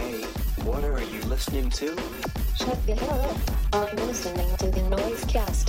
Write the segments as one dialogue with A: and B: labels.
A: Hey, what are you listening to?
B: Shut the hell up. I'm listening to the Noisecast.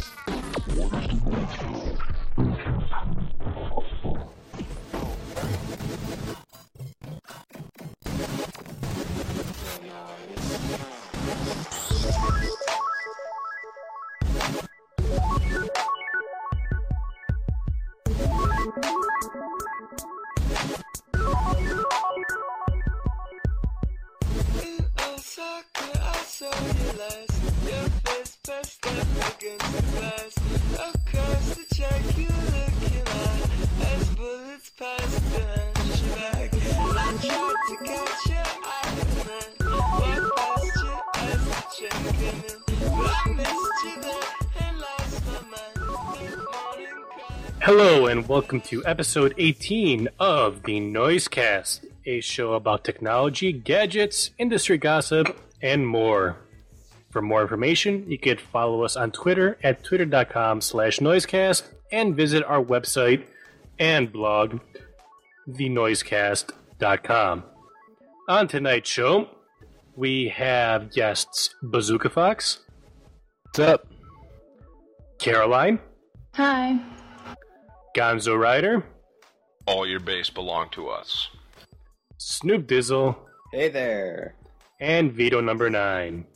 C: Hello and welcome to episode 18 of the Noisecast, a show about technology, gadgets, industry gossip, and more. For more information, you can follow us on Twitter at twitter.com/noisecast and visit our website and blog, thenoisecast.com. On tonight's show, we have guests Bazooka Fox.
D: What's up?
C: Caroline.
E: Hi.
C: Gonzo Rider.
F: All your base belong to us.
C: Snoop Dizzle.
G: Hey there.
C: And Vito number 9.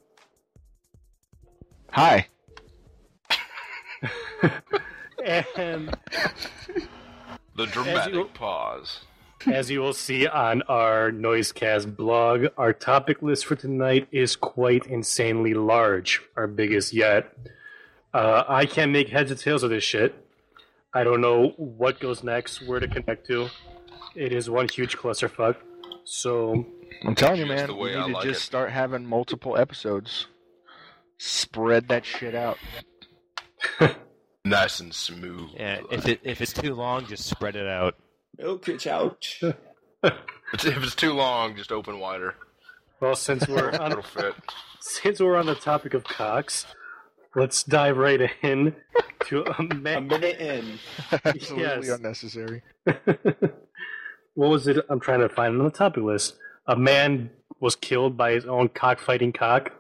D: Hi.
C: And
F: the dramatic pause.
C: As you will see on our Noisecast blog, our topic list for tonight is quite insanely large, our biggest yet. I can't make heads or tails of this shit. I don't know what goes next, where to connect to. It is one huge clusterfuck. So
D: I'm telling you,
F: Just
D: man,
F: the way
D: we
F: I
D: need to
F: like
D: just
F: it.
D: start having multiple episodes. Spread that shit out.
F: Nice and smooth.
H: Yeah, if it's too long, just spread it out.
G: Milk it out.
F: If it's too long, just open wider.
C: well, since we're
F: It'll fit.
C: on the topic of cocks, let's dive right in to a
G: A
C: man.
G: minute in.
D: Absolutely
C: Yes.
D: unnecessary.
C: What was it I'm trying to find on the topic list? A man was killed by his own cockfighting cock.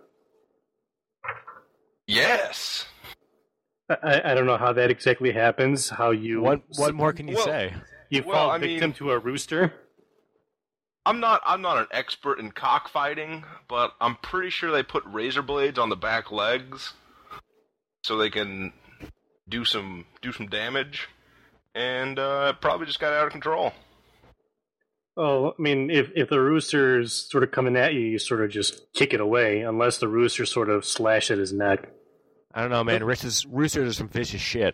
F: Yes.
C: I don't know how that exactly happens. How you
H: What more can you
F: Well-
H: say?
C: you
F: Well,
C: fall
F: I
C: victim
F: mean-
C: to a rooster?
F: I'm not an expert in cockfighting, but I'm pretty sure they put razor blades on the back legs so they can do some damage, and it probably just got out of control.
C: Oh, I mean, if the rooster's sort of coming at you, you sort of just kick it away, unless the rooster sort of slash at his neck.
H: I don't know, man. Roosters are some vicious shit.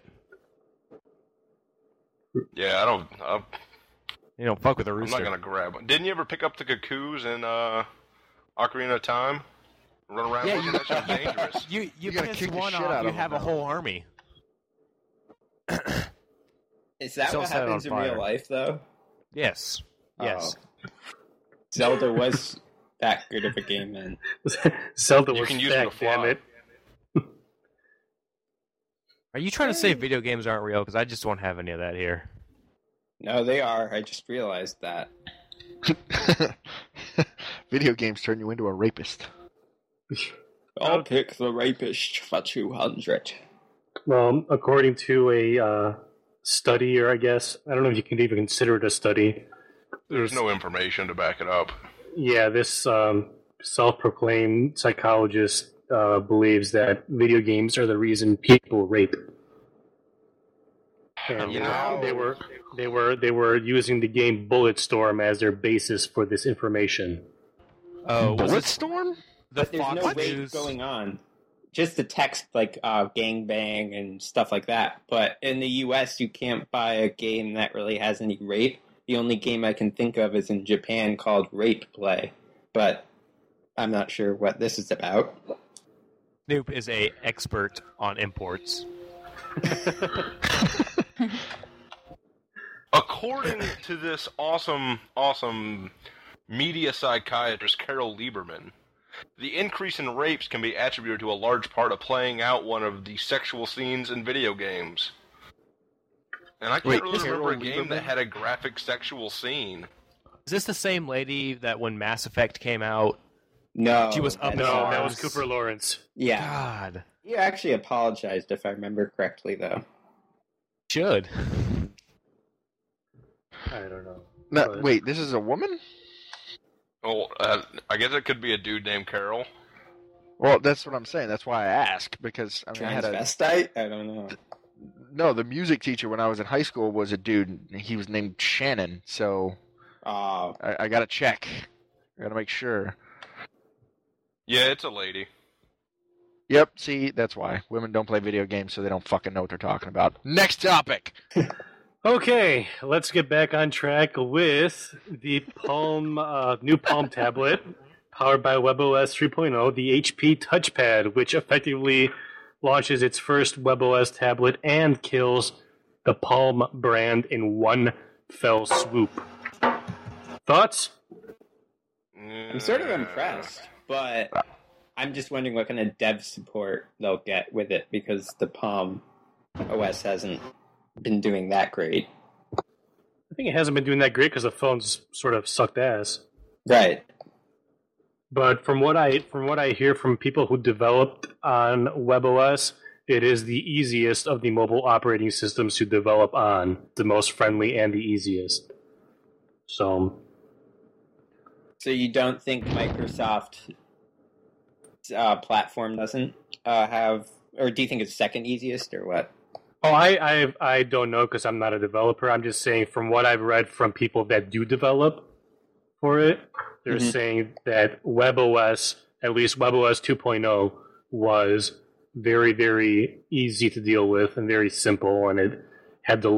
F: Yeah, I'm
H: You don't fuck with a
F: not
H: rooster.
F: gonna grab one. Didn't you ever pick up the cuckoos in Ocarina of Time? Run around
H: Yeah,
F: with them? That shit was dangerous.
H: You
D: gotta
H: piss
D: kick the
H: one
D: shit
H: off,
D: out
H: you
D: of
H: have
D: them,
H: a whole army.
G: Is that
H: Still
G: what
H: set it
G: happens
H: on
G: in real
H: fire.
G: life, though?
H: Yes. Yes.
G: Oh. Zelda was that good of a game, then.
C: Zelda
F: You
C: was
F: can use it
C: back,
F: to fly.
C: damn it.
H: Are you trying to say video games aren't real? Because I just don't have any of that here.
G: No, they are. I just realized that.
D: Video games turn you into a rapist.
G: I'll pick the rapist for 200.
C: Well, according to a study, or I guess, I don't know if you can even consider it a study.
F: There's no information to back it up.
C: Yeah, this self-proclaimed psychologist believes that video games are the reason people rape. And
F: You know-
C: they were using the game Bulletstorm as their basis for this information.
H: Oh, was it
D: Bulletstorm?
H: the
G: But there's
H: Fox
G: no rape
H: News?
G: going on. Just the text, like gangbang and stuff like that. But in the US, you can't buy a game that really has any rape. The only game I can think of is in Japan called Rape Play. But I'm not sure what this is about.
H: Snoop is a expert on imports.
F: According to this awesome media psychiatrist Carol Lieberman, the increase in rapes can be attributed to a large part of playing out one of the sexual scenes in video games. And I can't
D: Wait,
F: really remember a
D: Carol
F: game that
D: Lieberman?
F: had a graphic sexual scene.
H: Is this the same lady that when Mass Effect came out,
G: No.
H: She was up
G: that's-
C: No,
H: Mars.
C: that was Cooper Lawrence.
G: Yeah.
H: God.
G: He actually apologized, if I remember correctly, though.
H: Should.
C: I don't know.
D: No,
C: But-
D: wait, this is a woman?
F: Well, I guess it could be a dude named Carol.
D: Well, that's what I'm saying. That's why I ask, because I mean,
G: Transvestite? I don't know.
D: No, the music teacher when I was in high school was a dude. He was named Shannon, so I got to check. I got to make sure.
F: Yeah, it's a lady.
D: Yep, see, that's why. Women don't play video games, so they don't fucking know what they're talking about. Next topic!
C: Okay, let's get back on track with the Palm, new Palm tablet, powered by WebOS 3.0, the HP Touchpad, which effectively launches its first WebOS tablet and kills the Palm brand in one fell swoop. Thoughts?
G: I'm sort of impressed, but I'm just wondering what kind of dev support they'll get with it, because the Palm OS hasn't been doing that great.
C: I think it hasn't been doing that great because the phone's sort of sucked ass.
G: Right.
C: But from what I hear from people who developed on WebOS, it is the easiest of the mobile operating systems to develop on, the most friendly and the easiest. So
G: you don't think Microsoft platform doesn't have, or do you think it's second easiest, or what?
C: Oh, I don't know because I'm not a developer. I'm just saying from what I've read from people that do develop for it, they're saying that WebOS, at least WebOS 2.0, was very, very easy to deal with and very simple, and it had the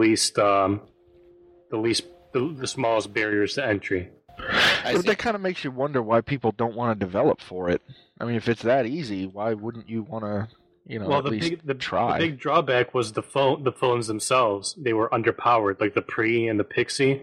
C: smallest barriers to entry.
D: But that kind of makes you wonder why people don't want to develop for it. I mean, if it's that easy, why wouldn't you want to,
C: Well,
D: at least try?
C: The big drawback was the phones themselves. They were underpowered, like the Pre and the Pixie.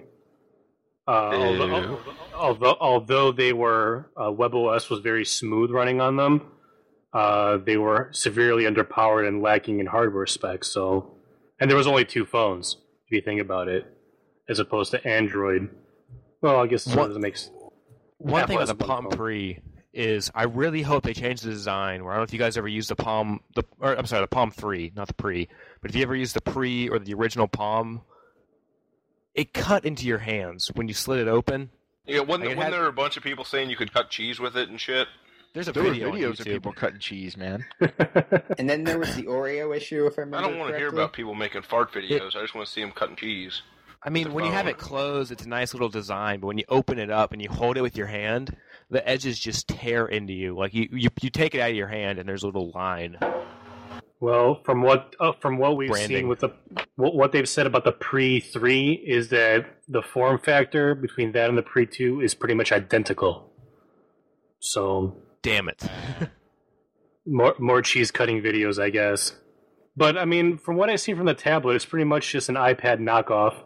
C: Although they were WebOS was very smooth running on them, they were severely underpowered and lacking in hardware specs. So, and there was only two phones, if you think about it, as opposed to Android. Well, I guess it doesn't make sense.
H: One thing
C: Apple
H: with the
C: has one
H: Palm
C: phone.
H: Pre is I really hope they change the design. Where I don't know if you guys ever used the Palm, the Palm 3, not the Pre. But if you ever used the Pre or the original Palm, it cut into your hands when you slid it open.
F: Yeah, wasn't
H: Like, it had-
F: there a bunch of people saying you could cut cheese with it and shit?
H: There's a
D: There were
H: video on
D: videos of
H: YouTube.
D: people cutting cheese, man.
G: And then there was the Oreo issue, if I remember
F: I don't want to hear
G: correctly.
F: about people making fart videos. I just want to see them cutting cheese.
H: I mean,
F: the
H: when you have
F: phone.
H: it closed, it's a nice little design, but when you open it up and you hold it with your hand, the edges just tear into you. Like you take it out of your hand and there's a little line.
C: Well, from what we've
H: Branding.
C: seen with what they've said about the Pre 3 is that the form factor between that and the Pre 2 is pretty much identical. So
H: Damn it.
C: more cheese cutting videos, I guess. But I mean, from what I've seen from the tablet, it's pretty much just an iPad knockoff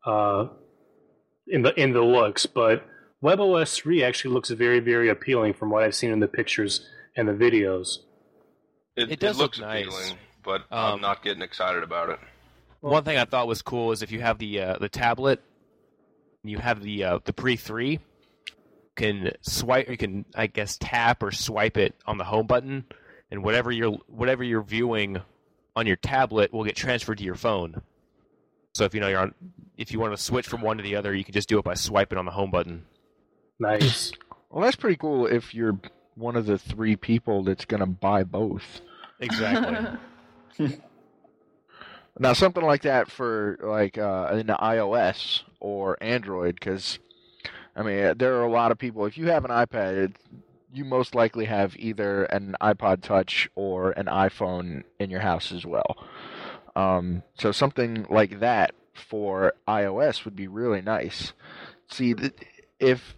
C: in the looks. But WebOS 3 actually looks very, very appealing from what I've seen in the pictures and the videos.
H: It does
F: looks
H: look nice.
F: appealing, but I'm not getting excited about it.
H: One thing I thought was cool is if you have the tablet, you have the Pre 3, can swipe. You can, I guess, tap or swipe it on the home button, and whatever you're viewing on your tablet will get transferred to your phone. So if if you want to switch from one to the other, you can just do it by swiping on the home button.
C: Nice.
D: Well, that's pretty cool if you're one of the 3 people that's going to buy both.
H: Exactly.
D: Now, something like that for like in the iOS or Android, because I mean, there are a lot of people. If you have an iPad, you most likely have either an iPod Touch or an iPhone in your house as well. So something like that for iOS would be really nice. See, if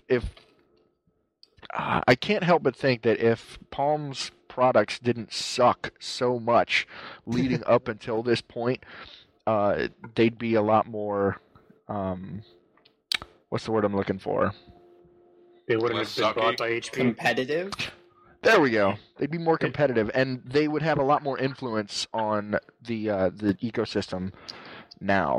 D: I can't help but think that if Palm's products didn't suck so much leading up until this point, they'd be a lot more. What's the word I'm looking for?
C: They wouldn't
F: Less
C: have been
F: sucky.
C: bought by HP.
G: Competitive?
D: There we go. They'd be more competitive, and they would have a lot more influence on the ecosystem now.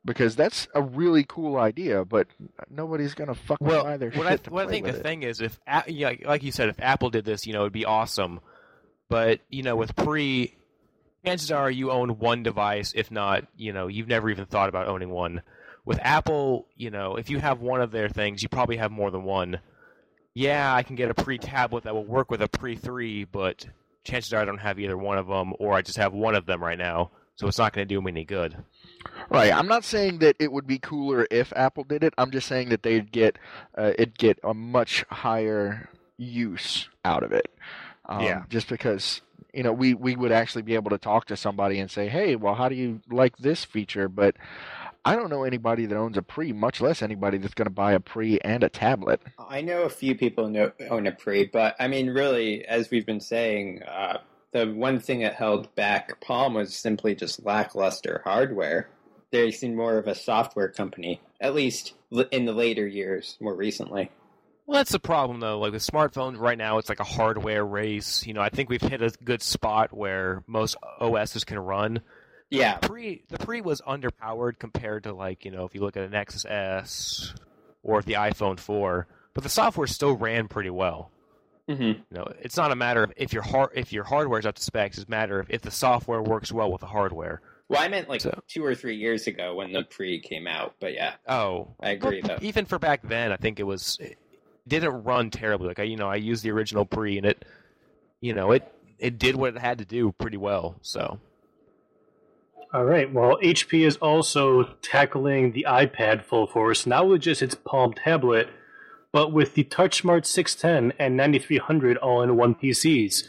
D: because that's a really cool idea, but nobody's gonna fucking buy their shit to
H: what I
D: play
H: think
D: with
H: the
D: it.
H: thing is, if like you said, if Apple did this, it'd be awesome. But with Pre, chances are you own one device. If not, you've never even thought about owning one. With Apple, if you have one of their things, you probably have more than one. Yeah, I can get a Pre tablet that will work with a Pre 3, but chances are I don't have either one of them, or I just have one of them right now, so it's not going to do me any good.
D: Right. I'm not saying that it would be cooler if Apple did it. I'm just saying that they'd get a much higher use out of it. Just because we would actually be able to talk to somebody and say, hey, well, how do you like this feature? But I don't know anybody that owns a Pre, much less anybody that's going to buy a Pre and a tablet.
G: I know a few people own a Pre, but I mean, really, as we've been saying, the one thing that held back Palm was simply just lackluster hardware. They seem more of a software company, at least in the later years, more recently.
H: Well, that's the problem, though. Like, with smartphones right now, it's like a hardware race. I think we've hit a good spot where most OSs can run.
G: Yeah.
H: The Pre was underpowered compared to, like, if you look at a Nexus S or the iPhone 4. But the software still ran pretty well.
G: Mm-hmm.
H: It's not a matter of if your hardware's up to specs. It's a matter of if the software works well with the hardware.
G: Well, I meant 2 or 3 years ago when the Pre came out, but yeah.
H: Oh.
G: I agree, though.
H: Even for back then, I think it didn't run terribly. Like, I used the original Pre, and it did what it had to do pretty well, so.
C: All right. Well, HP is also tackling the iPad full force, not with just its Palm tablet, but with the TouchSmart 610 and 9300 all-in-one PCs,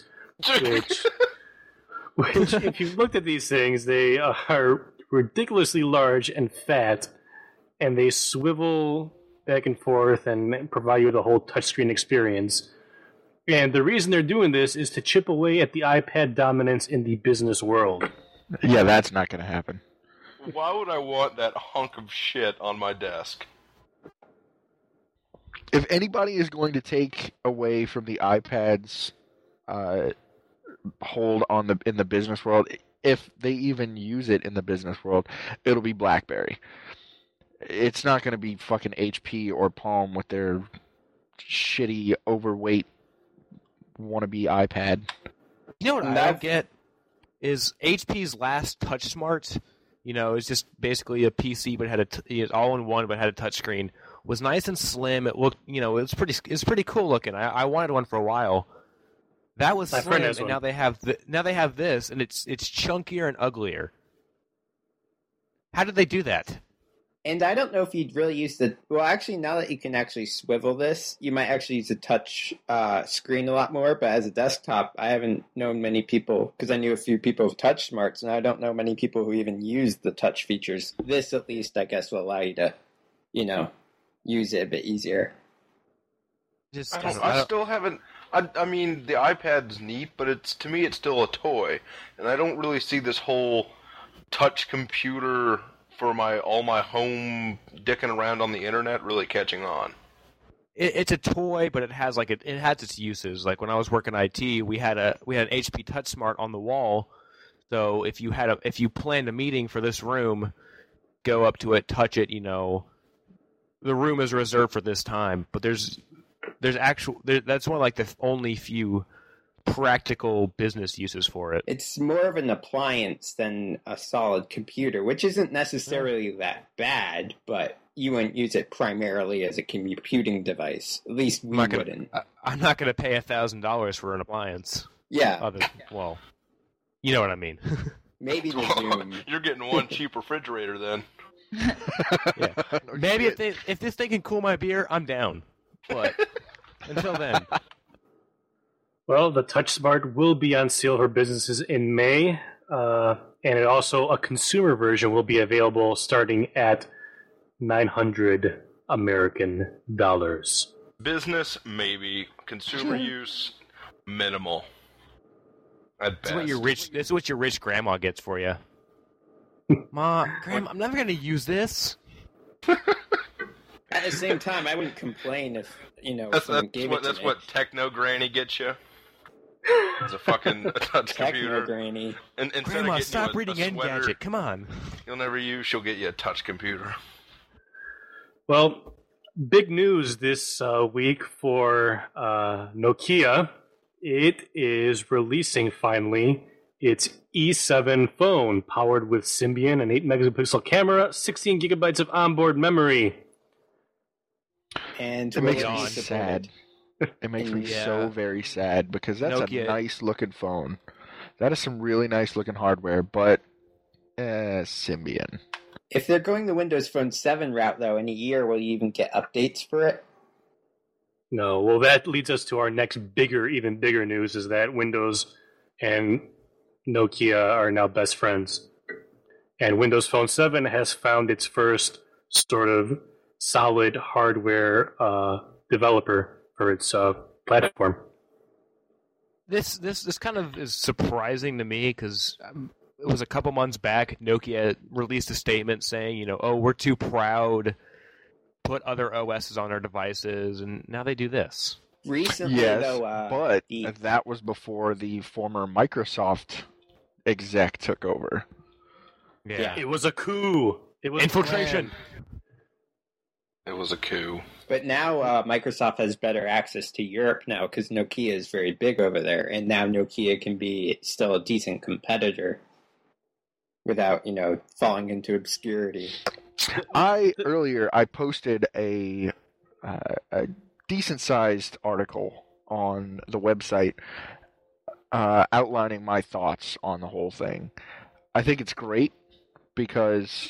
C: which, if you've looked at these things, they are ridiculously large and fat, and they swivel back and forth and provide you with a whole touchscreen experience. And the reason they're doing this is to chip away at the iPad dominance in the business world.
D: Yeah, that's not going to happen.
F: Why would I want that hunk of shit on my desk?
D: If anybody is going to take away from the iPad's hold in the business world, if they even use it in the business world, it'll be BlackBerry. It's not going to be fucking HP or Palm with their shitty, overweight, wannabe iPad.
H: You know what I don't get? Is HP's last TouchSmart, it's just basically a PC, but had all-in-one, but had a touchscreen. Was nice and slim. It looked, it's pretty cool looking. I wanted one for a while. That was slim, and now they have this, and it's chunkier and uglier. How did they do that?
G: And I don't know if you'd really use well, actually, now that you can actually swivel this, you might actually use the touch screen a lot more. But as a desktop, I haven't known many people, because I knew a few people with touch smarts, and I don't know many people who even use the touch features. This, at least, I guess, will allow you to, use it a bit easier.
F: I still haven't. I mean, the iPad's neat, but to me, it's still a toy, and I don't really see this whole touch computer for all my home dicking around on the internet really catching on.
H: It's a toy, but it has its uses. Like when I was working IT, we had an HP TouchSmart on the wall. So if you planned a meeting for this room, go up to it, touch it. The room is reserved for this time. But that's one of like the only few practical business uses for it.
G: It's more of an appliance than a solid computer, which isn't necessarily that bad, but you wouldn't use it primarily as a computing device. At least we wouldn't.
H: I'm not going to pay $1,000 for an appliance.
G: Yeah.
H: Well, you know what I mean.
G: Maybe the Zoom.
F: You're getting one cheap refrigerator then.
H: Yeah. Maybe if this thing can cool my beer, I'm down. But until then.
C: Well, the TouchSmart will be on sale for businesses in May, and a consumer version will be available starting at $900 American dollars.
F: Business, maybe. Consumer use, minimal. At best.
H: This is what your rich grandma gets for you. Ma, Grandma, I'm never going to use this.
G: At the same time, I wouldn't complain if,
F: That's
G: someone gave it to me.
F: That's what Techno Granny gets you. It's a fucking touch
G: Techno
F: computer.
G: granny.
F: And instead
H: Grandma,
F: of getting
H: stop
F: you
H: reading
F: a sweater
H: Engadget. Come on.
F: you'll never use, she'll get you a touch computer.
C: Well, big news this week for Nokia. It is releasing finally its E7 phone, powered with Symbian, an 8-megapixel camera, 16 gigabytes of onboard memory.
G: And
D: It makes
G: will
D: me
G: be supported.
D: sad. It makes me
H: Yeah.
D: so very sad because that's
H: Nokia-
D: a nice looking phone. That is some really nice looking hardware, but Symbian.
G: If they're going the Windows Phone 7 route, though, in a year, will you even get updates for it?
C: No, well, that leads us to our next even bigger news, is that Windows and Nokia are now best friends. And Windows Phone 7 has found its first sort of solid hardware developer for its platform.
H: This kind of is surprising to me because it was a couple months back. Nokia released a statement saying, oh, we're too proud, put other OSs on our devices, and now they do this.
G: Recently,
D: Yes,
G: though,
D: but
G: the-
D: that was before the former Microsoft exec took over.
H: Yeah.
C: It was a coup. It was
H: Infiltration.
F: It was a coup.
G: But now Microsoft has better access to Europe now because Nokia is very big over there, and now Nokia can be still a decent competitor without, falling into obscurity.
D: Earlier I posted a decent sized article on the website outlining my thoughts on the whole thing. I think it's great because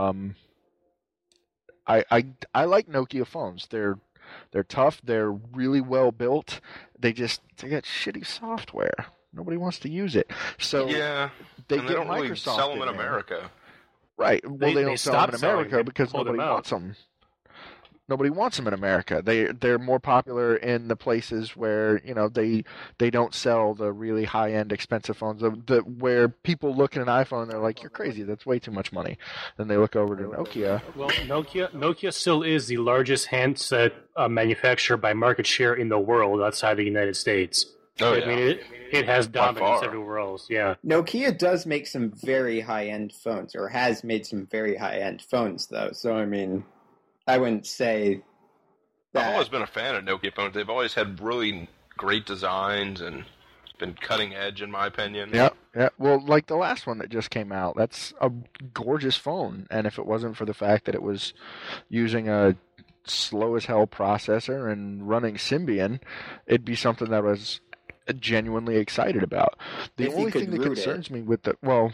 D: I like Nokia phones. They're tough. They're really well built. They got shitty software. Nobody wants to use it. So
F: Yeah,
D: they
F: and
D: get
F: they don't
D: Microsoft
F: really sell them in
D: there.
F: America.
D: Right. Well, they
C: They
D: don't sell them
C: stopped
D: in
C: selling
D: America
C: them.
D: because
C: Pulled them
D: nobody
C: out.
D: wants them. Nobody wants them in America. They're more popular in the places where they don't sell the really high end expensive phones. Where people look at an iPhone, and they're like, "You're crazy. That's way too much money." Then they look over to Nokia.
C: Well, Nokia still is the largest handset manufacturer by market share in the world outside the United States.
F: Oh,
C: I mean, it has dominance
F: far.
C: everywhere else. Yeah.
G: Nokia does make some very high-end phones, or has made some very high-end phones, though. So, I mean, I wouldn't say that.
F: I've always been a fan of Nokia phones. They've always had really great designs and been cutting edge, in my opinion.
D: Yeah. Well, like the last one that just came out, that's a gorgeous phone. And if it wasn't for the fact that it was using a slow as hell processor and running Symbian, it'd be something that I was genuinely excited about. The
G: If you
D: only
G: could
D: thing that
G: root
D: concerns me with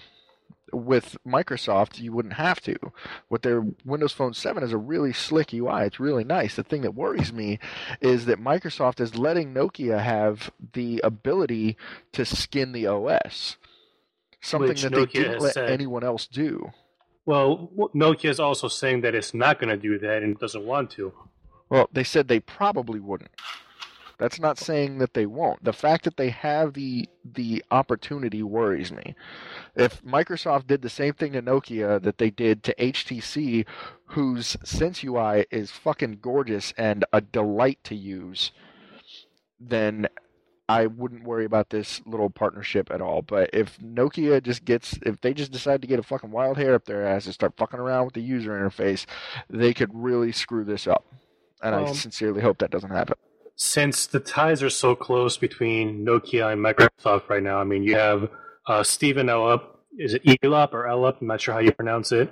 D: with Microsoft, you wouldn't have to. With their Windows Phone 7 is a really slick UI. It's really nice. The thing that worries me is that Microsoft is letting Nokia have the ability to skin the OS. Something
C: Which
D: that
C: Nokia
D: they didn't
C: has
D: let
C: said.
D: anyone else do.
C: Well, Nokia is also saying that it's not going to do that and doesn't want to.
D: Well, they said they probably wouldn't. That's not saying that they won't. The fact that they have the opportunity worries me. If Microsoft did the same thing to Nokia that they did to HTC, whose Sense UI is fucking gorgeous and a delight to use, then I wouldn't worry about this little partnership at all. But if Nokia if they just decide to get a fucking wild hair up their ass and start fucking around with the user interface, they could really screw this up. And I sincerely hope that doesn't happen.
C: Since the ties are so close between Nokia and Microsoft right now, I mean, you have Stephen Elop. Is it Elop or Elop? I'm not sure how you pronounce it.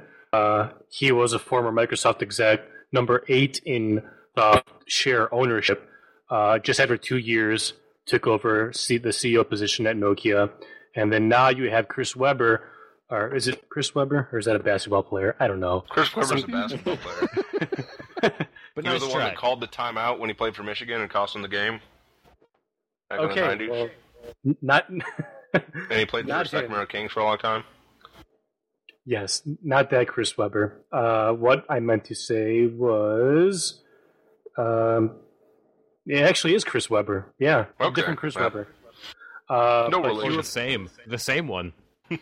C: He was a former Microsoft exec, number 8 in share ownership. Just after 2 years, took over the CEO position at Nokia. And then now you have Chris Webber. Or is it Chris Webber? Or is that a basketball player? I don't know.
F: Chris Webber's a basketball player.
H: But
F: He was
H: nice
F: the one
H: try.
F: that called the timeout when he played for Michigan and cost him the game. Back in the
C: Okay,
F: 90s.
C: well, not...
F: And he played
C: not
F: for the Sacramento Kings for a long time.
C: Yes, not that Chris Webber. What I meant to say was... it actually is Chris Webber. Yeah, a
F: Okay,
C: different Chris
F: yeah.
C: Webber.
F: No
C: but
F: relation.
C: he
H: Or the same one.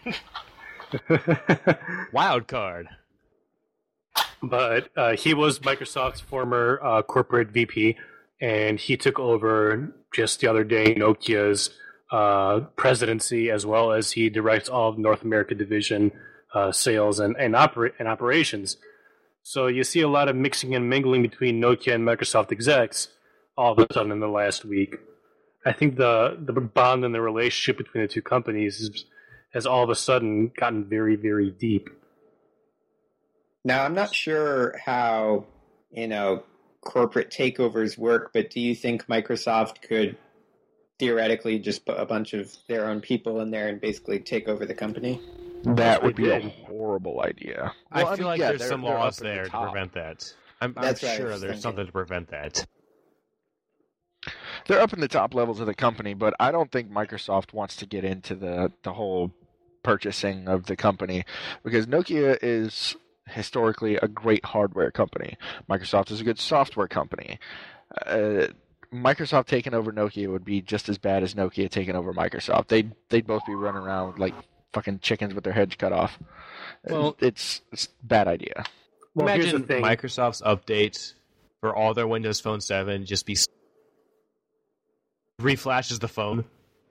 H: Wild card.
C: But he was Microsoft's former corporate VP, and he took over just the other day Nokia's presidency, as well as he directs all of North America division sales and operations. So you see a lot of mixing and mingling between Nokia and Microsoft execs all of a sudden in the last week. I think the bond and the relationship between the two companies has all of a sudden gotten very, very deep.
G: Now, I'm not sure how, corporate takeovers work, but do you think Microsoft could theoretically just put a bunch of their own people in there and basically take over the company?
D: That would be a horrible idea. Well,
H: I feel like there's some
D: they're
H: laws
D: up at the
H: there to
D: top.
H: prevent that. I'm
G: That's right, I
H: sure
G: was
H: there's
G: thinking.
H: something to prevent that.
D: They're up in the top levels of the company, but I don't think Microsoft wants to get into the whole purchasing of the company, because Nokia is historically a great hardware company. Microsoft is a good software company. Microsoft taking over Nokia would be just as bad as Nokia taking over Microsoft. They'd both be running around like fucking chickens with their heads cut off.
H: Well,
D: it's a bad idea.
C: Well, here's
H: Imagine
C: the thing.
H: Microsoft's update for all their Windows Phone 7 just be reflashes the phone.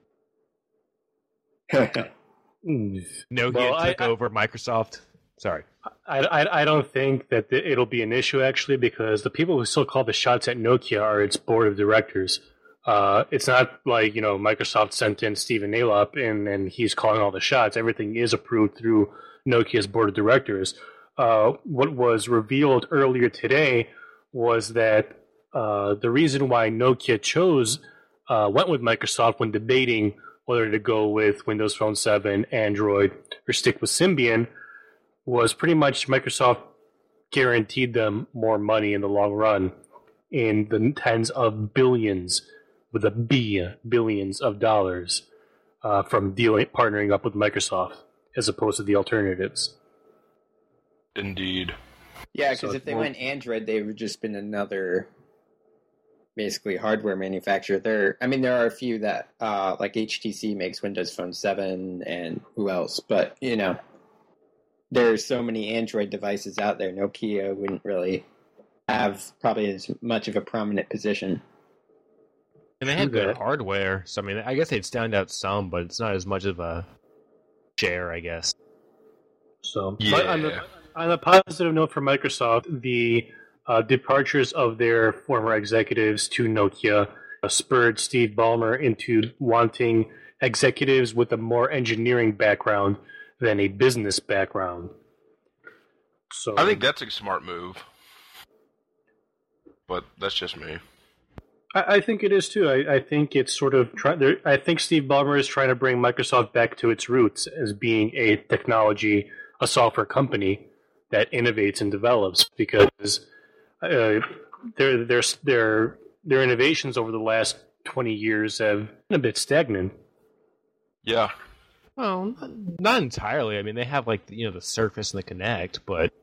H: Nokia
C: Well,
H: took over Microsoft. Sorry.
C: I don't think that it'll be an issue, actually, because the people who still call the shots at Nokia are its board of directors. It's not like, Microsoft sent in Stephen Nalop and he's calling all the shots. Everything is approved through Nokia's board of directors. What was revealed earlier today was that the reason why Nokia went with Microsoft when debating whether to go with Windows Phone 7, Android, or stick with Symbian was pretty much Microsoft guaranteed them more money in the long run, in the tens of billions, with a B, billions of dollars from partnering up with Microsoft as opposed to the alternatives.
F: Indeed.
G: Yeah, because
C: So
G: if they
C: it's
G: went Android, they would just been another, basically, hardware manufacturer. There are a few that, like HTC makes Windows Phone 7, and who else? But, there's so many Android devices out there, Nokia wouldn't really have probably as much of a prominent position.
H: And they have
C: True
H: good
C: that.
H: hardware, so I guess they'd stand out some, but it's not as much of a share, I guess.
C: So,
F: Yeah.
C: but on a positive note for Microsoft, the departures of their former executives to Nokia spurred Steve Ballmer into wanting executives with a more engineering background than a business background. So
F: I think that's a smart move. But that's just me.
C: I think it is too. I think it's sort of I think Steve Ballmer is trying to bring Microsoft back to its roots as being a software company that innovates and develops, because their innovations over the last 20 years have been a bit stagnant.
F: Yeah.
H: Well, not entirely. They have the Surface and the Kinect, but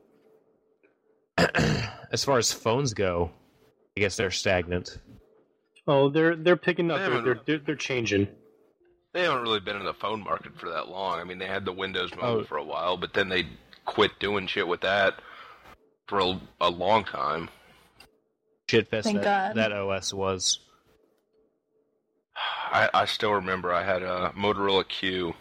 H: as far as phones go, I guess they're stagnant.
C: Oh, they're picking up.
F: They haven't-
C: They're changing.
F: They haven't really been in the phone market for that long. They had the Windows Mobile
H: Oh.
F: for a while, but then they quit doing shit with that for a long time.
H: Shitfest
E: Thank God.
H: that OS was.
F: I still remember I had a Motorola Q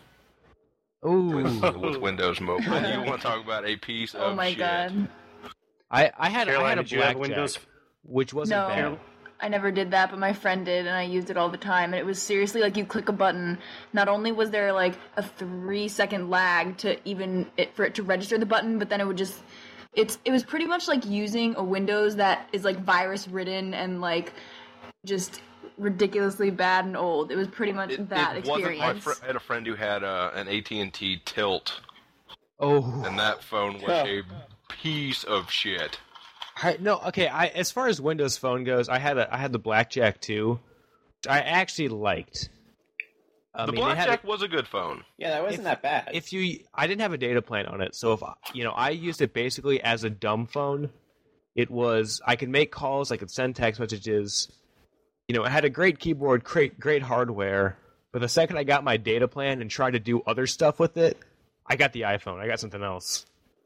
F: with Windows Mobile. You want to talk about a piece
E: Oh
F: of
E: my
F: shit.
E: god.
H: I had
C: Caroline,
H: a
C: did you have
H: Blackjack,
C: Windows?
H: which wasn't
E: No.
H: bad.
E: I never did that, but my friend did, and I used it all the time. And it was seriously like you click a button. Not only was there like a 3-second lag for it to register the button, but then it would just it was pretty much like using a Windows that is like virus ridden and like just ridiculously bad and old. It was pretty much that
F: it wasn't.
E: experience.
F: I had a friend who had an AT&T Tilt,
H: Oh,
F: and that phone was a piece of shit.
H: As far as Windows Phone goes, I had the Blackjack too, which I actually liked.
F: The Blackjack was a good phone.
G: Yeah, that wasn't that bad.
H: I didn't have a data plan on it, so if I used it basically as a dumb phone. It was I could make calls, I could send text messages. It had a great keyboard, great hardware. But the second I got my data plan and tried to do other stuff with it, I got the iPhone. I got something else.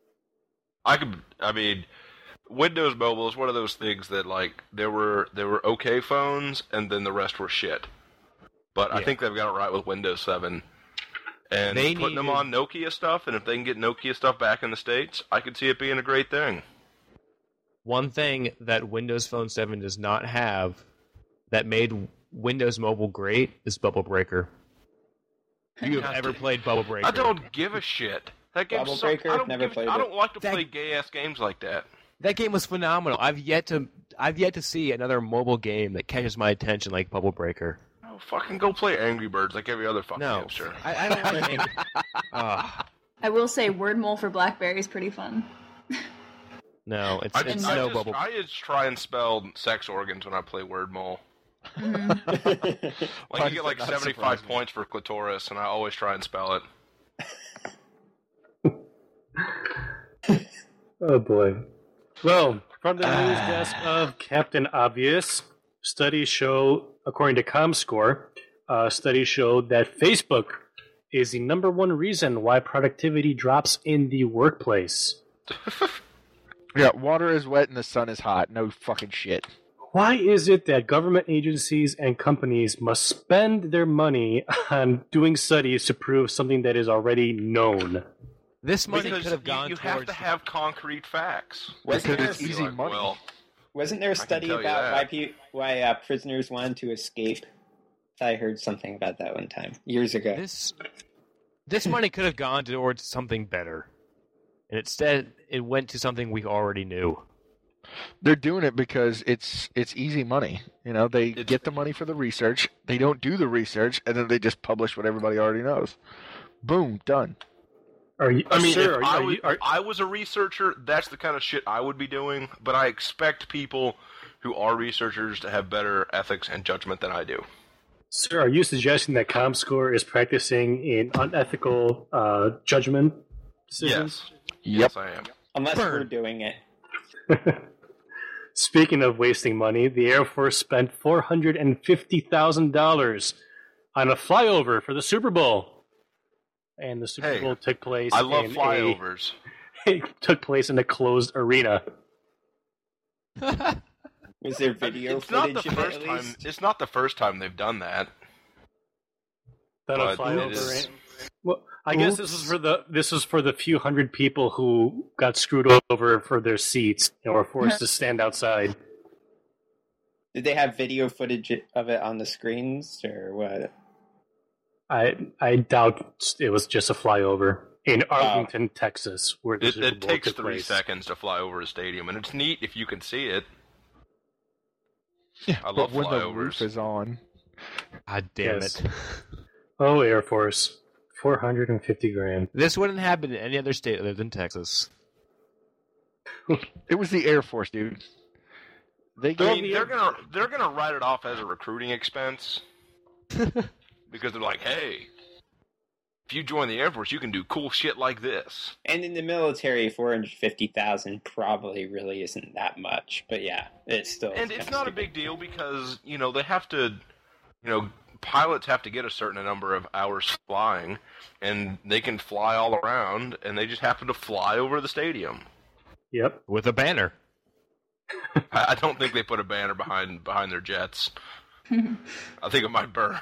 F: Windows Mobile is one of those things that there were okay phones, and then the rest were shit. But I
H: Yeah.
F: think they've got it right with Windows 7. And
H: They
F: putting them
H: needed-
F: on Nokia stuff, and if they can get Nokia stuff back in the States, I could see it being a great thing.
H: One thing that Windows Phone 7 does not have that made Windows Mobile great is Bubble Breaker. If you have ever played Bubble Breaker,
F: I don't give a shit. That game
G: Bubble
F: sucks.
G: Breaker?
F: I don't
G: Never
F: give,
G: played
F: I
G: it.
F: don't like to
H: That-
F: play gay-ass games like that.
H: That game was phenomenal. I've yet to see another mobile game that catches my attention like Bubble Breaker.
F: Oh, fucking go play Angry Birds like every other fucking
H: No,
F: hipster.
H: I don't like Angry.
E: I will say WordMole for BlackBerry is pretty fun.
H: No, it's
F: I
H: no
F: just,
H: Bubble.
F: I just try and spell sex organs when I play Wordmole.
D: Why
F: Like, you
D: does
F: get like
D: that not
F: 75
D: surprise me?
F: points for clitoris, and I always try and spell it.
C: Oh boy. Well, from the news desk of Captain Obvious, studies show, according to ComScore, studies show that Facebook is the number one reason why productivity drops in the workplace.
D: Yeah, water is wet and the sun is hot. No fucking shit.
C: Why is it that government agencies and companies must spend their money on doing studies to prove something that is already known?
H: This money
F: Because
H: could have gone
F: you
H: towards.
F: have to have concrete facts.
G: Wasn't
D: Because
G: there,
D: it's easy money.
F: Well,
G: wasn't there a
F: can
G: study
F: tell you
G: about
F: that.
G: why prisoners wanted to escape? I heard something about that one time, years ago.
H: This money could have gone towards something better, and instead it went to something we already knew.
D: They're doing it because it's easy money. You know, they get the money for the research. They don't do the research, and then they just publish what everybody already knows. Boom, done.
C: Are you?
F: I mean,
C: sir,
F: if
C: are you, are,
F: I was a researcher, that's the kind of shit I would be doing, but I expect people who are researchers to have better ethics and judgment than I do.
C: sir, are you suggesting that ComScore is practicing in unethical judgment decisions?
F: Yes, I am.
G: Unless we're doing it.
C: Speaking of wasting money, the Air Force spent $450,000 on a flyover for the Super Bowl, and the Super
F: Hey,
C: Bowl took place.
F: I love
C: in
F: flyovers.
C: It took place in a closed arena.
G: Was there video
F: It's not
G: footage
F: the
G: of it
F: first
G: at
F: time.
G: least?
F: It's not the first time they've done that.
C: That a
F: But it
C: flyover.
F: is-
C: Well, I guess this is for the few hundred people who got screwed over for their seats and were forced to stand outside.
G: Did they have video footage of it on the screens or what?
C: I doubt it was just a flyover in Arlington, Texas, where the Super
F: It
C: Bowl
F: takes
C: took
F: 3
C: place.
F: seconds to fly over a stadium, and it's neat if you can see it.
D: Yeah,
F: I
D: but
F: love
D: when the
F: flyovers.
D: roof is on,
H: God damn
C: Yes.
H: it!
C: Oh, Air Force, $450,000.
H: This wouldn't happen in any other state other than Texas.
D: it was the Air Force, dude. They
F: I
D: gave
F: mean, they're gonna write it off as a recruiting expense because they're like, hey, if you join the Air Force, you can do cool shit like this.
G: And in the military, 450,000 probably really isn't that much. But yeah, it's still.
F: And it's
G: kinda
F: not a
G: stupid.
F: big deal because they have to, pilots have to get a certain number of hours flying, and they can fly all around, and they just happen to fly over the stadium.
C: Yep.
H: With a banner.
F: I don't think they put a banner behind their jets. I think it might burn.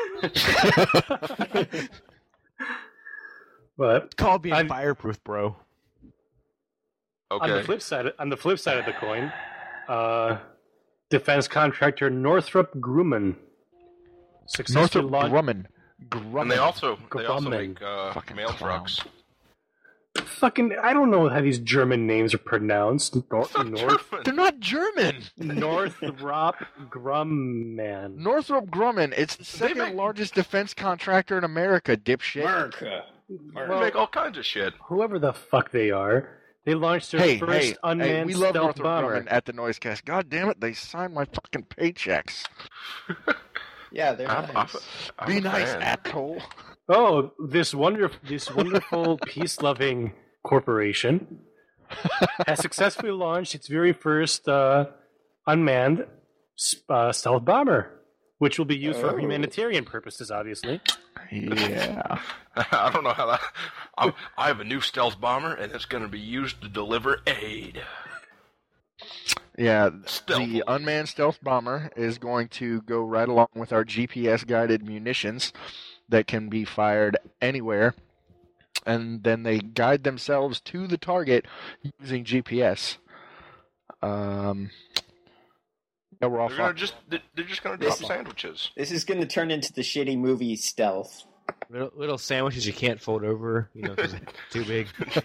C: But
H: It's called being
C: I'm-
H: fireproof, bro.
C: on the
F: Okay.
C: flip side of the coin, defense contractor Northrop Grumman successfully
D: Northrop
C: launched.
D: Grumman.
F: And they also
C: Grumman.
F: make
D: Fucking
F: mail
D: clown.
F: trucks.
C: Fucking, I don't know how these German names are pronounced.
D: They're not German.
C: Northrop Grumman.
D: Northrop Grumman. It's the second
F: make-
D: largest defense contractor in America, dipshit.
G: America.
F: They make all kinds of shit.
C: Whoever the fuck they are, they launched their
D: Hey,
C: first unmanned
D: we love
C: stealth
D: Northrop
C: bomber.
D: Grumman at the Noisecast. God damn it, they signed my fucking paychecks.
G: Yeah, they're nice.
F: I'm
D: Be
F: a
D: nice,
F: fan.
D: asshole.
C: Oh, this wonderful peace-loving corporation has successfully launched its very first unmanned stealth bomber, which will be used for
G: Oh.
C: humanitarian purposes, obviously.
D: Yeah.
F: I don't know how that. I have a new stealth bomber, and it's going to be used to deliver aid.
D: Yeah,
F: Stealth
D: the
F: alert.
D: unmanned stealth bomber is going to go right along with our GPS-guided munitions that can be fired anywhere, and then they guide themselves to the target using GPS. Yeah, we're all
F: They're just gonna drop sandwiches.
G: This is going to turn into the shitty movie Stealth.
H: Little sandwiches you can't fold over, 'cause they're too big.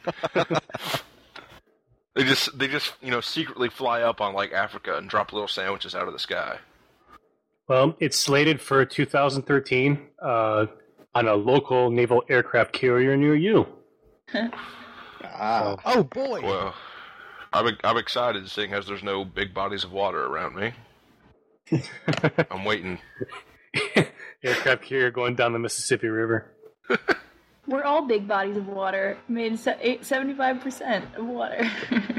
F: They just secretly fly up on like Africa and drop little sandwiches out of the sky.
C: Well, it's slated for 2013 on a local naval aircraft carrier near you.
G: Ah.
D: Oh boy!
F: Well, I'm excited seeing as there's no big bodies of water around me. I'm waiting.
C: Aircraft carrier going down the Mississippi River.
E: We're all big bodies of water, made 75% of water.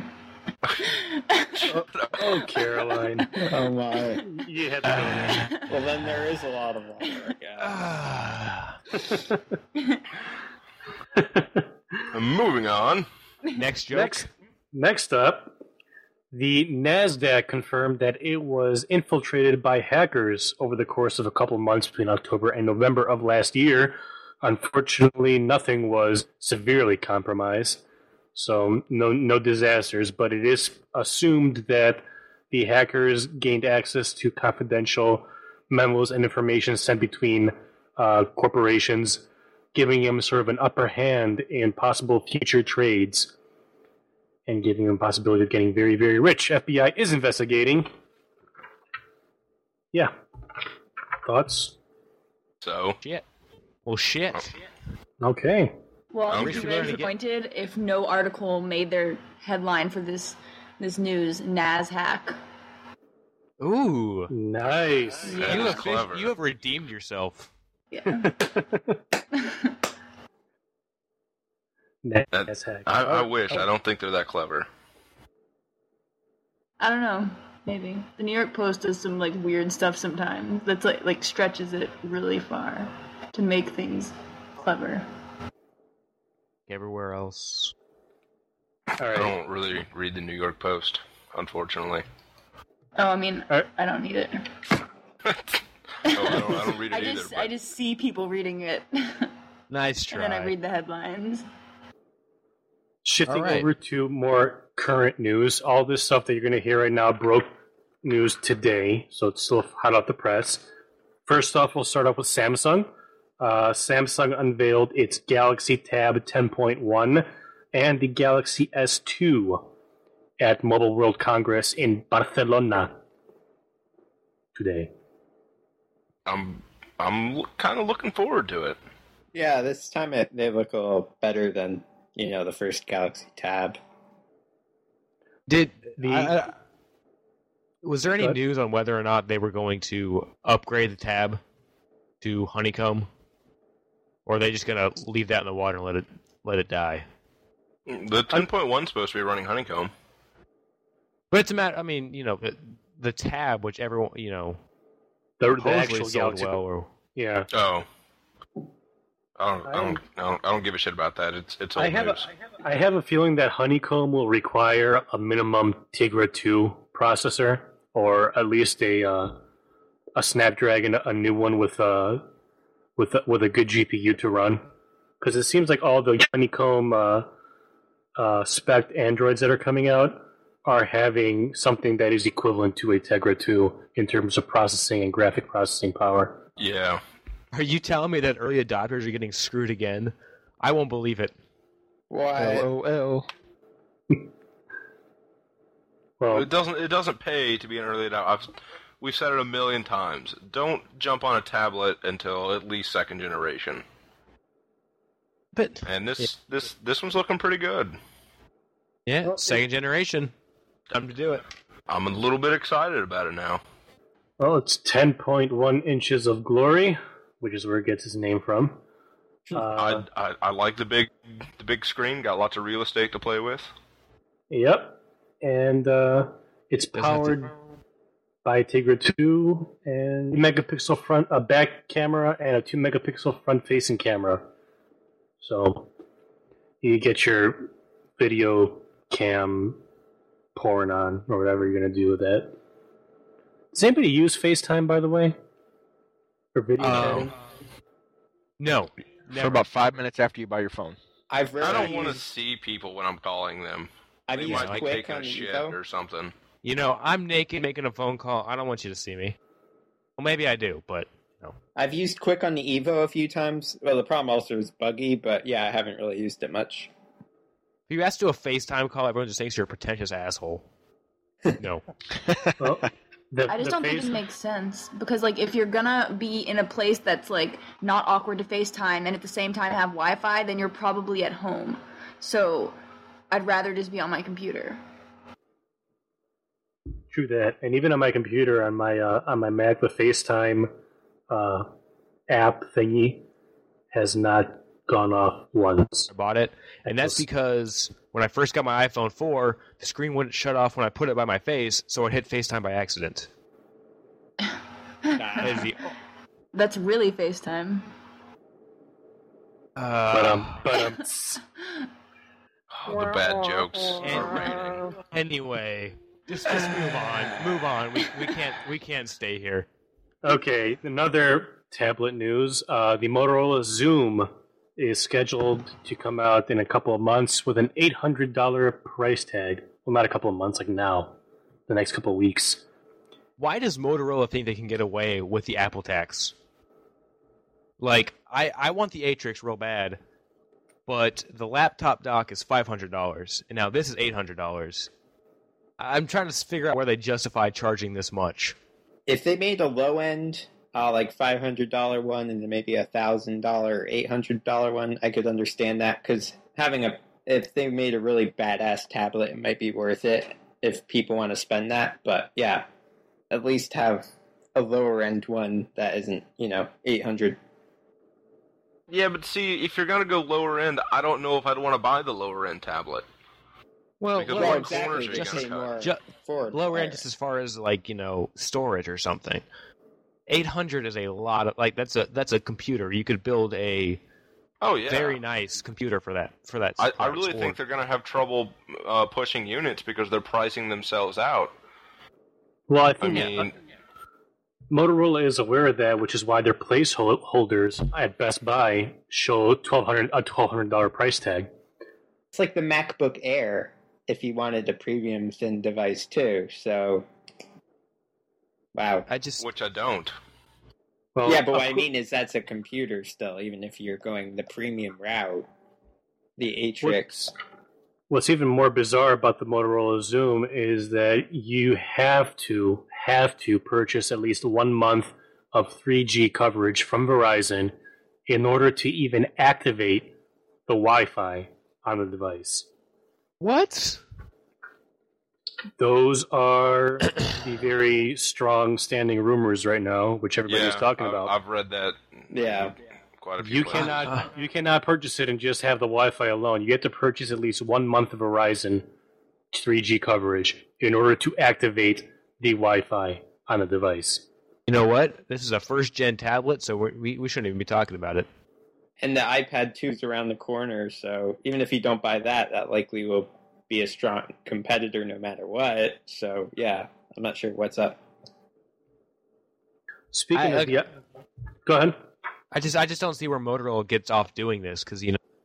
C: Oh, Caroline.
G: Oh my.
C: You had to go
G: Well, then there is a lot of water. Yeah.
F: Moving on.
H: Next joke.
C: Next up, the NASDAQ confirmed that it was infiltrated by hackers over the course of a couple months between October and November of last year. Unfortunately, nothing was severely compromised, so no disasters, but it is assumed that the hackers gained access to confidential memos and information sent between corporations, giving them sort of an upper hand in possible future trades and giving them the possibility of getting very, very rich. FBI is investigating. Yeah. Thoughts?
F: So,
H: Shit. Well, shit.
C: Okay.
E: Well,
F: I'm
E: I'd be
H: sure
E: very
H: to get-
E: disappointed if no article made their headline for this news. NASHack.
H: Ooh.
C: Nice.
F: That
H: You
F: is
H: have,
F: clever.
H: you have redeemed yourself.
E: Yeah.
C: That's hack.
F: I wish. I don't think they're that clever.
E: I don't know. Maybe the New York Post does some like weird stuff sometimes. That's like stretches it really far to make things clever.
H: Everywhere else.
C: All
F: I
C: right.
F: don't really read the New York Post, unfortunately.
E: Oh, I mean,
C: Alright.
E: I don't need it.
F: I don't read it
E: I
F: either.
E: just
F: but
E: I just see people reading it,
H: Nice try.
E: and then I read the headlines.
C: Shifting
H: All right.
C: over to more current news, all this stuff that you're going to hear right now broke news today, so it's still hot off the press. First off, we'll start off with Samsung. Samsung unveiled its Galaxy Tab 10.1 and the Galaxy S2 at Mobile World Congress in Barcelona today.
F: I'm kind of looking forward to it.
G: Yeah, this time they look a little better than, the first Galaxy Tab.
H: Did
C: The-
H: was there any
C: Go ahead.
H: news on whether or not they were going to upgrade the tab to Honeycomb, or are they just gonna leave that in the water and let it die?
F: The 10.1 is supposed to be running Honeycomb.
H: But it's a matter. I mean, the tab, which everyone
C: the
H: supposedly
C: actual
H: sold
C: Galaxy.
H: well, or
C: Yeah.
F: Oh. I don't give a shit about that. It's old news.
C: I have a feeling that Honeycomb will require a minimum Tegra 2 processor, or at least a Snapdragon, a new one with a good GPU to run. Because it seems like all the Honeycomb spec Androids that are coming out are having something that is equivalent to a Tegra 2 in terms of processing and graphic processing power.
F: Yeah.
H: are you telling me that early adopters are getting screwed again? I won't believe it.
G: Why?
D: LOL.
C: Well,
F: It doesn't pay to be an early adopter. We've said it a million times. Don't jump on a tablet until at least second generation.
H: But
F: And this one's looking pretty good.
H: yeah, second generation. Time to do it.
F: I'm a little bit excited about it now.
C: well, it's 10.1 inches of glory, which is where it gets its name from.
F: I like the big screen. Got lots of real estate to play with.
C: Yep, and it's
H: Doesn't have to-
C: powered by Tegra 2 and megapixel front, a back camera, and a 2 megapixel front facing camera. So you get your video cam porn on or whatever you're going to do with that. Does anybody use FaceTime, by the way? For video chatting?
H: No.
D: For
H: Never.
D: about 5 minutes after you buy your phone.
F: I don't want to see people when I'm calling them.
G: I've
F: They
G: used
F: might be
G: Quick
F: taking
G: on
F: a shit
G: Evo.
F: or something.
H: You know, I'm naked making a phone call. I don't want you to see me. Well, maybe I do, but no.
G: I've used Quick on the Evo a few times. Well, the problem also is buggy, but yeah, I haven't really used it much.
H: If you ask to do a FaceTime call, everyone just thinks you're a pretentious asshole. No.
C: Well,
E: I just don't think it makes sense because, like, if you're gonna be in a place that's like not awkward to FaceTime and at the same time have Wi-Fi, then you're probably at home. So, I'd rather just be on my computer.
C: True that, and even on my computer, on my Mac, the FaceTime app thingy has not gone off once.
H: I bought it, and that's because when I first got my iPhone 4, the screen wouldn't shut off when I put it by my face, so it hit FaceTime by accident. That is the-
E: That's really FaceTime.
F: Oh, the bad jokes are raining.
H: Anyway, just move on. We can't stay here.
C: Okay, another tablet news. The Motorola Zoom is scheduled to come out in a couple of months with an $800 price tag. Well, not a couple of months, like now, the next couple of weeks.
H: Why does Motorola think they can get away with the Apple tax? Like, I want the Atrix real bad, but the laptop dock is $500, and now this is $800. I'm trying to figure out where they justify charging this much.
G: If they made a low end, like $500 one, and then maybe $1,000, $800 one, I could understand that because if they made a really badass tablet, it might be worth it if people want to spend that. But yeah, at least have a lower end one that isn't, $800.
F: Yeah, but see, if you're gonna go lower end, I don't know if I'd want to buy the lower end tablet.
H: Well,
F: Because
H: lower,
F: what corners are you
H: just
F: gonna
G: pay
F: cut?
G: more
H: Ju-
G: for
H: lower end
G: there.
H: just as far as storage or something. 800 is a lot of that's a computer. You could build a
F: Oh yeah,
H: very nice computer for that.
F: I
H: price.
F: really
H: Or-
F: think they're gonna have trouble pushing units because they're pricing themselves out.
C: Well, I
F: I
C: think
F: mean,
C: Motorola is aware of that, which is why their placeholders at Best Buy show a $1,200 price tag.
G: It's like the MacBook Air if you wanted a premium thin device too. So, wow.
F: which I don't.
C: Well,
G: Yeah, but what
C: of
G: I
C: cour-
G: mean is that's a computer still, even if you're going the premium route. The Atrix.
C: What's even more bizarre about the Motorola Zoom is that you have to purchase at least 1 month of 3G coverage from Verizon in order to even activate the Wi-Fi on the device.
H: What?
C: Those are the very strong standing rumors right now, which everybody's talking about.
F: I've read that.
G: Yeah.
F: Quite a few
C: You
F: places.
C: cannot purchase it and just have the Wi-Fi alone. You have to purchase at least 1 month of Verizon 3G coverage in order to activate the Wi-Fi on the device.
H: You know what? This is a first gen tablet, so we shouldn't even be talking about it.
G: And the iPad 2 is around the corner, so even if you don't buy that, that likely will be a strong competitor no matter what. So, yeah, I'm not sure what's up.
C: Speaking
H: I-
C: of the... Go ahead.
H: I just don't see where Motorola gets off doing this because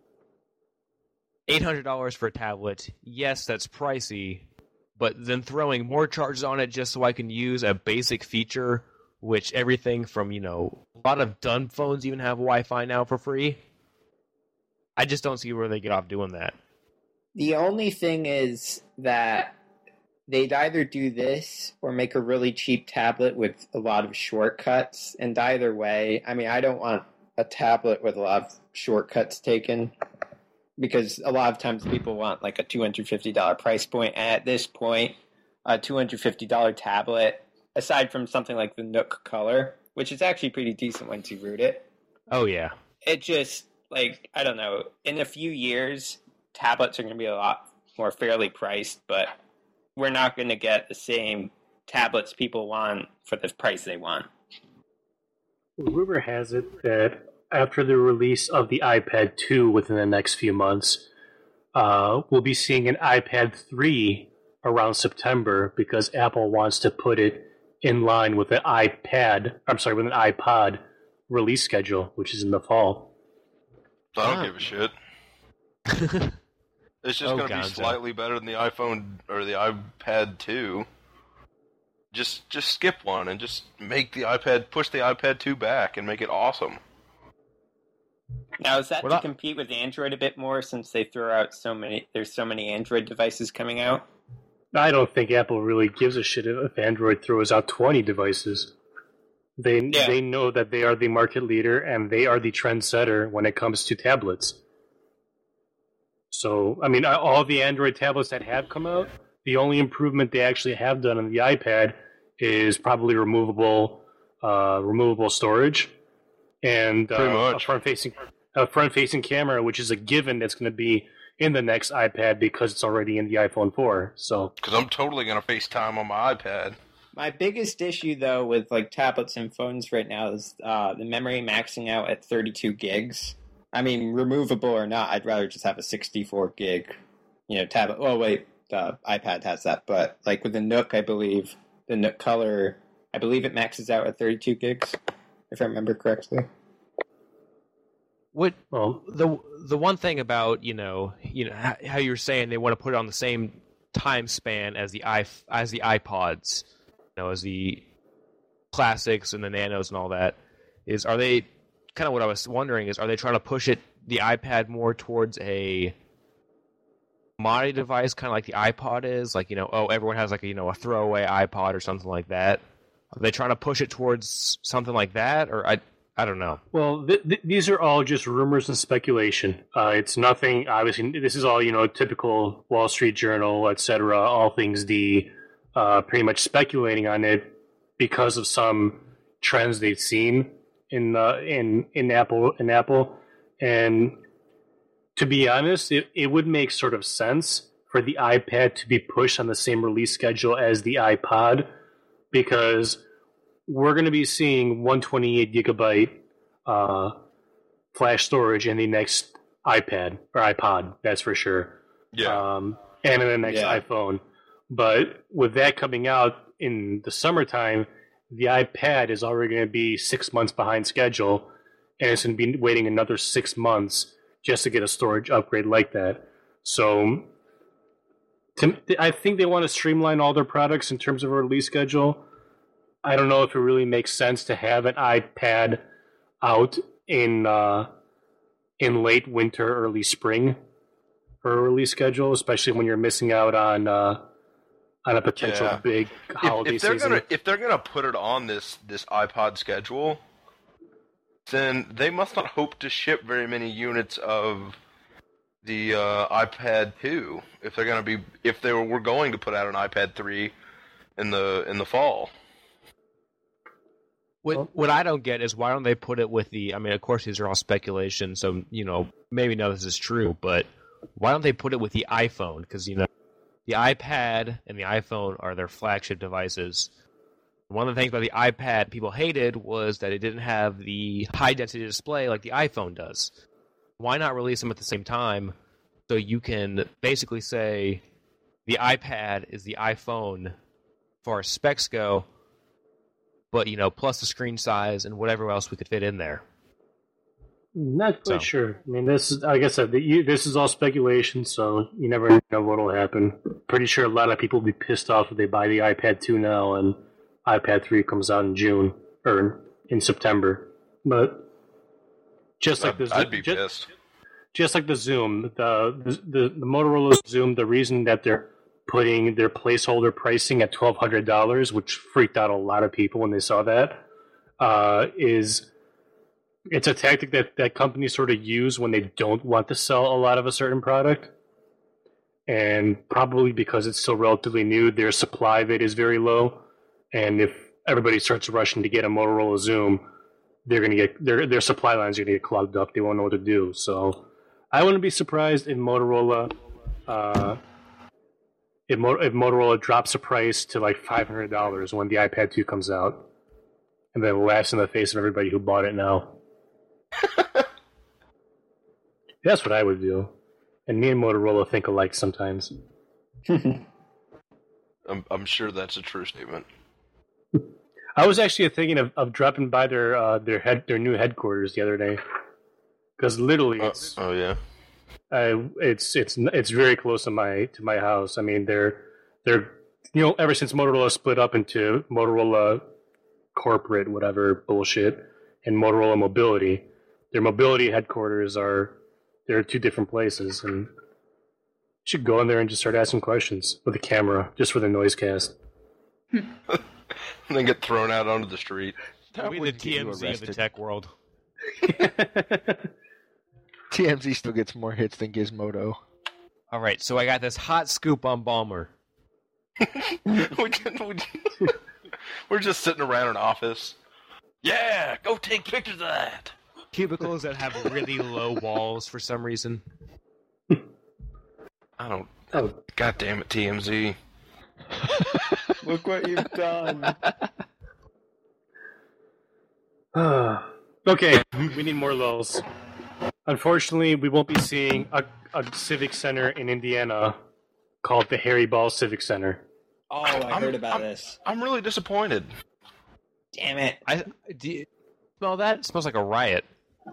H: $800 for a tablet. Yes, that's pricey, but then throwing more charges on it just so I can use a basic feature, which everything from a lot of dumb phones even have Wi-Fi now for free. I just don't see where they get off doing that.
G: The only thing is that they'd either do this or make a really cheap tablet with a lot of shortcuts. And either way, I mean, I don't want a tablet with a lot of shortcuts taken because a lot of times people want like a $250 price point. And at this point, a $250 tablet, aside from something like the Nook Color, which is actually pretty decent once you root it,
H: Oh yeah.
G: it just, I don't know, in a few years, tablets are going to be a lot more fairly priced, but we're not going to get the same tablets people want for the price they want.
C: Rumor has it that after the release of the iPad 2 within the next few months, we'll be seeing an iPad 3 around September because Apple wants to put it in line with an with an iPod release schedule, which is in the fall.
F: I don't give a shit. It's just going to be
H: Gonzo.
F: slightly better than the iPhone or the iPad 2. Just skip one and just push the iPad 2 back and make it awesome.
G: Now, is that to compete with Android a bit more since they throw out there's so many Android devices coming out?
C: I don't think Apple really gives a shit if Android throws out 20 devices. They know that they are the market leader and they are the trendsetter when it comes to tablets. So, I mean, all the Android tablets that have come out, the only improvement they actually have done on the iPad is probably removable storage and a front-facing camera, which is a given that's going to be in the next iPad because it's already in the iPhone 4. So,
F: because I'm totally going to FaceTime on my iPad.
G: My biggest issue, though, with like tablets and phones right now is the memory maxing out at 32 gigs. I mean, removable or not, I'd rather just have a 64 gig, tablet. Oh, wait, the iPad has that. But like with the Nook, I believe, the Nook Color, I believe it maxes out at 32 gigs, if I remember correctly.
H: What the one thing about how you're saying they want to put it on the same time span as the iPods, as the classics and the nanos and all that, are they kind of what I was wondering is, are they trying to push the iPad more towards a commodity device, kind of like the iPod is, like everyone has like a throwaway iPod or something like that? Are they trying to push it towards something like that, or I don't know.
C: Well, these are all just rumors and speculation. It's nothing. Obviously, this is all typical Wall Street Journal, etc. All things pretty much speculating on it because of some trends they've seen in Apple. And to be honest, it would make sort of sense for the iPad to be pushed on the same release schedule as the iPod, because we're going to be seeing 128 gigabyte flash storage in the next iPad or iPod, that's for sure.
F: Yeah.
C: And in the next iPhone. But with that coming out in the summertime, the iPad is already going to be 6 months behind schedule, and it's going to be waiting another 6 months just to get a storage upgrade like that. So I think they want to streamline all their products in terms of a release schedule. I don't know if it really makes sense to have an iPad out in late winter, early spring for a release schedule, especially when you're missing out on a potential big holiday season.
F: If they're gonna put it on this iPod schedule, then they must not hope to ship very many units of the iPad 2 if they were going to put out an iPad 3 in the fall.
H: What I don't get is, why don't they put it with the... I mean, of course, these are all speculation, so, maybe none of this is true, but why don't they put it with the iPhone? Because, the iPad and the iPhone are their flagship devices. One of the things about the iPad people hated was that it didn't have the high-density display like the iPhone does. Why not release them at the same time so you can basically say the iPad is the iPhone as far as specs go, but, plus the screen size and whatever else we could fit in there.
C: Not quite sure. I mean, this is, like I said, this is all speculation, so you never know what will happen. Pretty sure a lot of people will be pissed off if they buy the iPad 2 now and iPad 3 comes out in June or in September. But just like
F: I'd be pissed.
C: Just like the Zoom, the Motorola Zoom, the reason that they're putting their placeholder pricing at $1,200, which freaked out a lot of people when they saw that, is it's a tactic that companies sort of use when they don't want to sell a lot of a certain product. And probably because it's still relatively new, their supply of it is very low. And if everybody starts rushing to get a Motorola Zoom, they're going to get their supply lines are going to get clogged up. They won't know what to do. So I wouldn't be surprised if Motorola drops the price to like $500 when the iPad 2 comes out, and then laughs in the face of everybody who bought it now. That's what I would do. And me and Motorola think alike sometimes.
F: I'm sure that's a true statement.
C: I was actually thinking of dropping by their new headquarters the other day, because literally it's it's very close to my house. I mean, they're ever since Motorola split up into Motorola Corporate whatever bullshit and Motorola Mobility, their mobility headquarters they're two different places, and you should go in there and just start asking questions with a camera just for the Noisecast.
F: And then get thrown out onto the street.
H: That would be the TMZ of the tech world.
D: TMZ still gets more hits than Gizmodo.
H: All right, so I got this hot scoop on Balmer.
F: We're just sitting around an office. Yeah, go take pictures of that.
H: Cubicles that have really low walls for some reason.
F: I don't. Oh, God damn it, TMZ.
G: Look what you've done.
C: Okay, we need more lulls. Unfortunately, we won't be seeing a civic center in Indiana called the Harry Ball Civic Center.
G: Oh, I heard about this.
F: I'm really disappointed.
G: Damn it.
H: Do you smell that? It smells like a riot.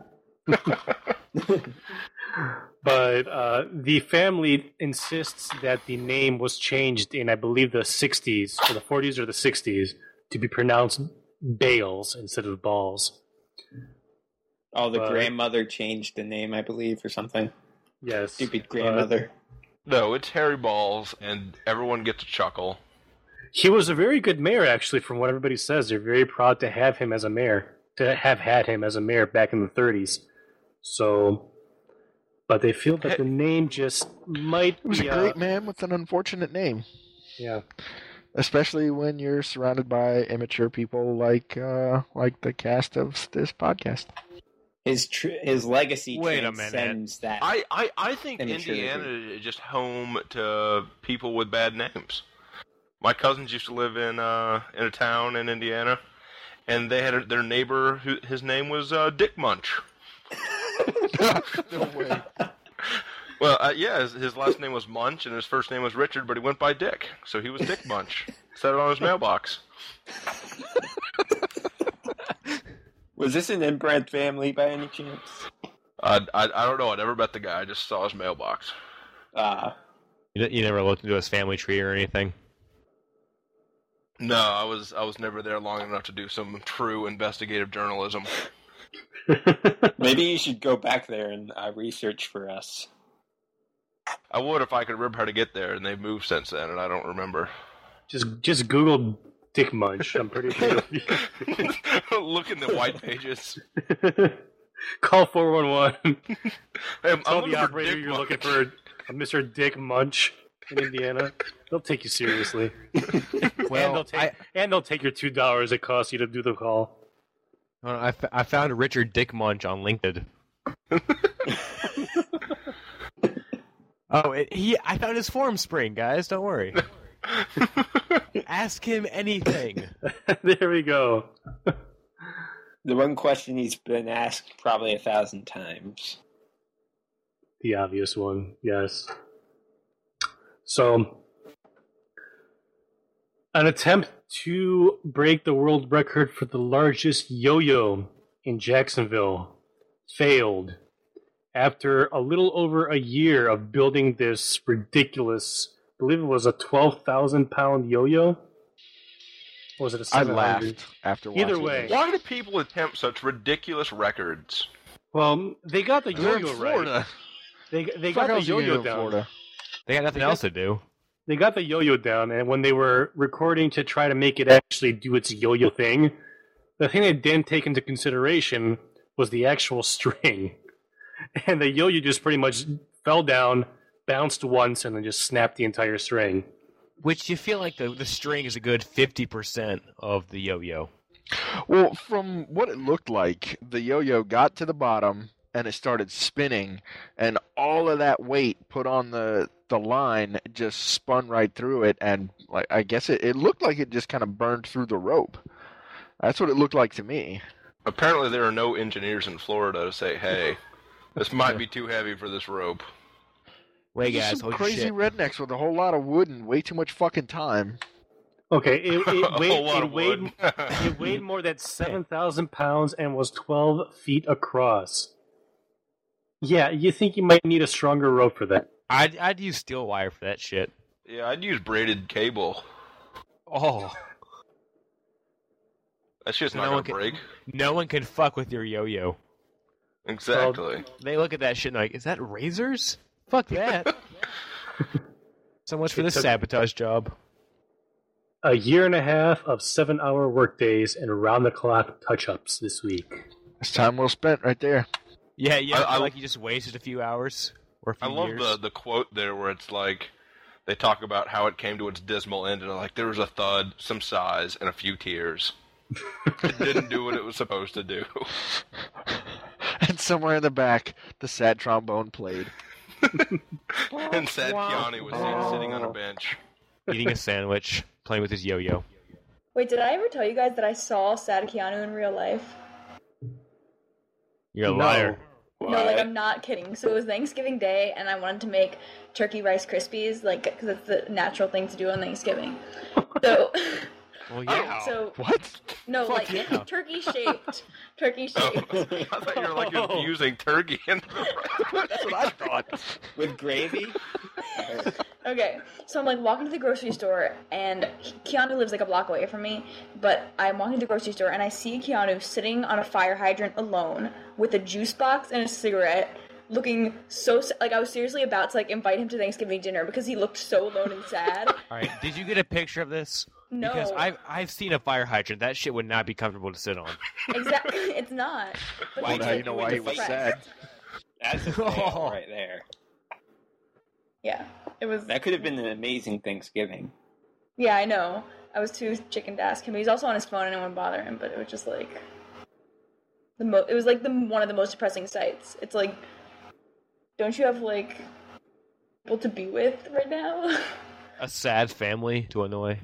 C: But the family insists that the name was changed in, I believe, the 60s, or the 40s or the 60s, to be pronounced Bales instead of Balls.
G: Oh, the grandmother changed the name, I believe, or something.
C: Yes.
G: Stupid grandmother.
F: No, it's Harry Balls, and everyone gets a chuckle.
C: He was a very good mayor, actually, from what everybody says. They're very proud to have him as a mayor, to have had him as a mayor back in the 30s. So, but they feel that the name just might be...
D: He was a great man with an unfortunate name.
C: Yeah.
D: Especially when you're surrounded by immature people like the cast of this podcast.
G: His legacy
H: Wait a
G: transcends that.
F: I think Indiana is just home to people with bad names. My cousins used to live in a town in Indiana, and they had their neighbor his name was Dick Munch.
D: No way.
F: Well, yeah, his last name was Munch, and his first name was Richard, but he went by Dick, so he was Dick Munch. Set it on his mailbox.
G: Was this an inbred family by any chance?
F: I don't know. I never met the guy. I just saw his mailbox.
H: You never looked into his family tree or anything?
F: No, I was never there long enough to do some true investigative journalism.
G: Maybe you should go back there and research for us.
F: I would if I could remember how to get there, and they've moved since then, and I don't remember.
C: Just Google Dick Munch. I'm pretty sure.
F: Look in the white pages.
C: Call 411.
F: I'm
C: Tell
F: looking
C: the
F: for
C: operator
F: Dick
C: you're
F: Munch.
C: looking for a Mr. Dick Munch in Indiana. They'll take you seriously.
H: Well,
C: and they'll take your $2 it costs you to do the call.
H: I found Richard Dick Munch on LinkedIn. I found his form spring, guys. Don't worry. Ask him anything.
C: There we go.
G: The one question he's been asked probably 1,000 times.
C: The obvious one, yes. So, an attempt to break the world record for the largest yo-yo in Jacksonville failed after a little over a year of building this ridiculous, I believe it was a 12,000-pound yo-yo. Or was it a 700?
D: I laughed after watching
C: Either way.
D: this.
F: Why do people attempt such ridiculous records?
C: Well, they got the
D: They're in
C: yo-yo
D: Florida.
C: right. They
D: Fuck
C: got the
D: else you
C: yo-yo
D: in
C: down.
D: Florida?
H: They got nothing else to do.
C: They got the yo-yo down, and when they were recording to try to make it actually do its yo-yo thing, the thing they didn't take into consideration was the actual string. And the yo-yo just pretty much fell down, bounced once, and then just snapped the entire string.
H: Which you feel like the string is a good 50% of the yo-yo.
D: Well, from what it looked like, the yo-yo got to the bottom and it started spinning, and all of that weight put on the line just spun right through it, and like I guess it looked like it just kind of burned through the rope. That's what it looked like to me.
F: Apparently there are no engineers in Florida to say, hey, this might be too heavy for this rope.
H: Wait,
D: Just
H: guys,
D: some
H: hold your
D: crazy
H: shit.
D: rednecks with a whole lot of wood and way too much fucking time.
C: Okay, it
F: A
C: weighed
F: whole lot of wood.
C: it weighed more than 7,000 pounds and was 12 feet across. Yeah, you think you might need a stronger rope for that?
H: I'd use steel wire for that shit.
F: Yeah, I'd use braided cable.
H: Oh,
F: That's just
H: No
F: not
H: one
F: gonna
H: can-
F: break.
H: no one can fuck with your yo-yo.
F: Exactly.
H: They look at that shit and like, is that razors? Fuck that. So much for this
C: took-
H: sabotage job.
C: A year and a half of 7-hour workdays and round-the-clock touch-ups this week.
D: It's time well spent right there.
H: Yeah, yeah. I
F: I-
H: feel like you just wasted a few hours or a few
F: I love
H: years.
F: the quote there where it's like they talk about how it came to its dismal end, and like there was a thud, some sighs, and a few tears. It didn't do what it was supposed to do.
D: And somewhere in the back, the sad trombone played.
F: And sad Keanu was seen sitting on a bench.
H: Eating a sandwich, playing with his yo-yo.
E: Wait, did I ever tell you guys that I saw Sad Keanu in real life?
H: You're a
C: No.
H: liar.
E: No, like I'm not kidding. So it was Thanksgiving Day, and I wanted to make turkey Rice Krispies, like because it's the natural thing to do on Thanksgiving. So,
H: Well, yeah.
E: so
D: What?
E: no,
H: Fuck
E: like
H: yeah.
E: turkey shaped, turkey
F: Oh,
E: shaped.
F: I thought you were like infusing turkey into the
D: That's what I thought.
G: With gravy?
E: Okay, so I'm like walking to the grocery store, and Keanu lives like a block away from me. But I'm walking to the grocery store, and I see Keanu sitting on a fire hydrant alone with a juice box and a cigarette, looking so like I was seriously about to like invite him to Thanksgiving dinner because he looked so alone and sad.
H: All right. Did you get a picture of this?
E: No.
H: Because I've seen a fire hydrant. That shit would not be comfortable to sit on.
E: Exactly, it's not. But
G: Why
E: he's,
G: now
E: like,
G: you know
D: why he was
E: depressed.
D: sad.
G: That's a fail right there.
E: Yeah, it was.
G: That could have been an amazing Thanksgiving.
E: Yeah, I know. I was too chicken to ask him. He's also on his phone, and I didn't want to bother him. But it was just like it was like one of the most depressing sights. It's like, don't you have like people to be with right now?
H: A sad family to annoy.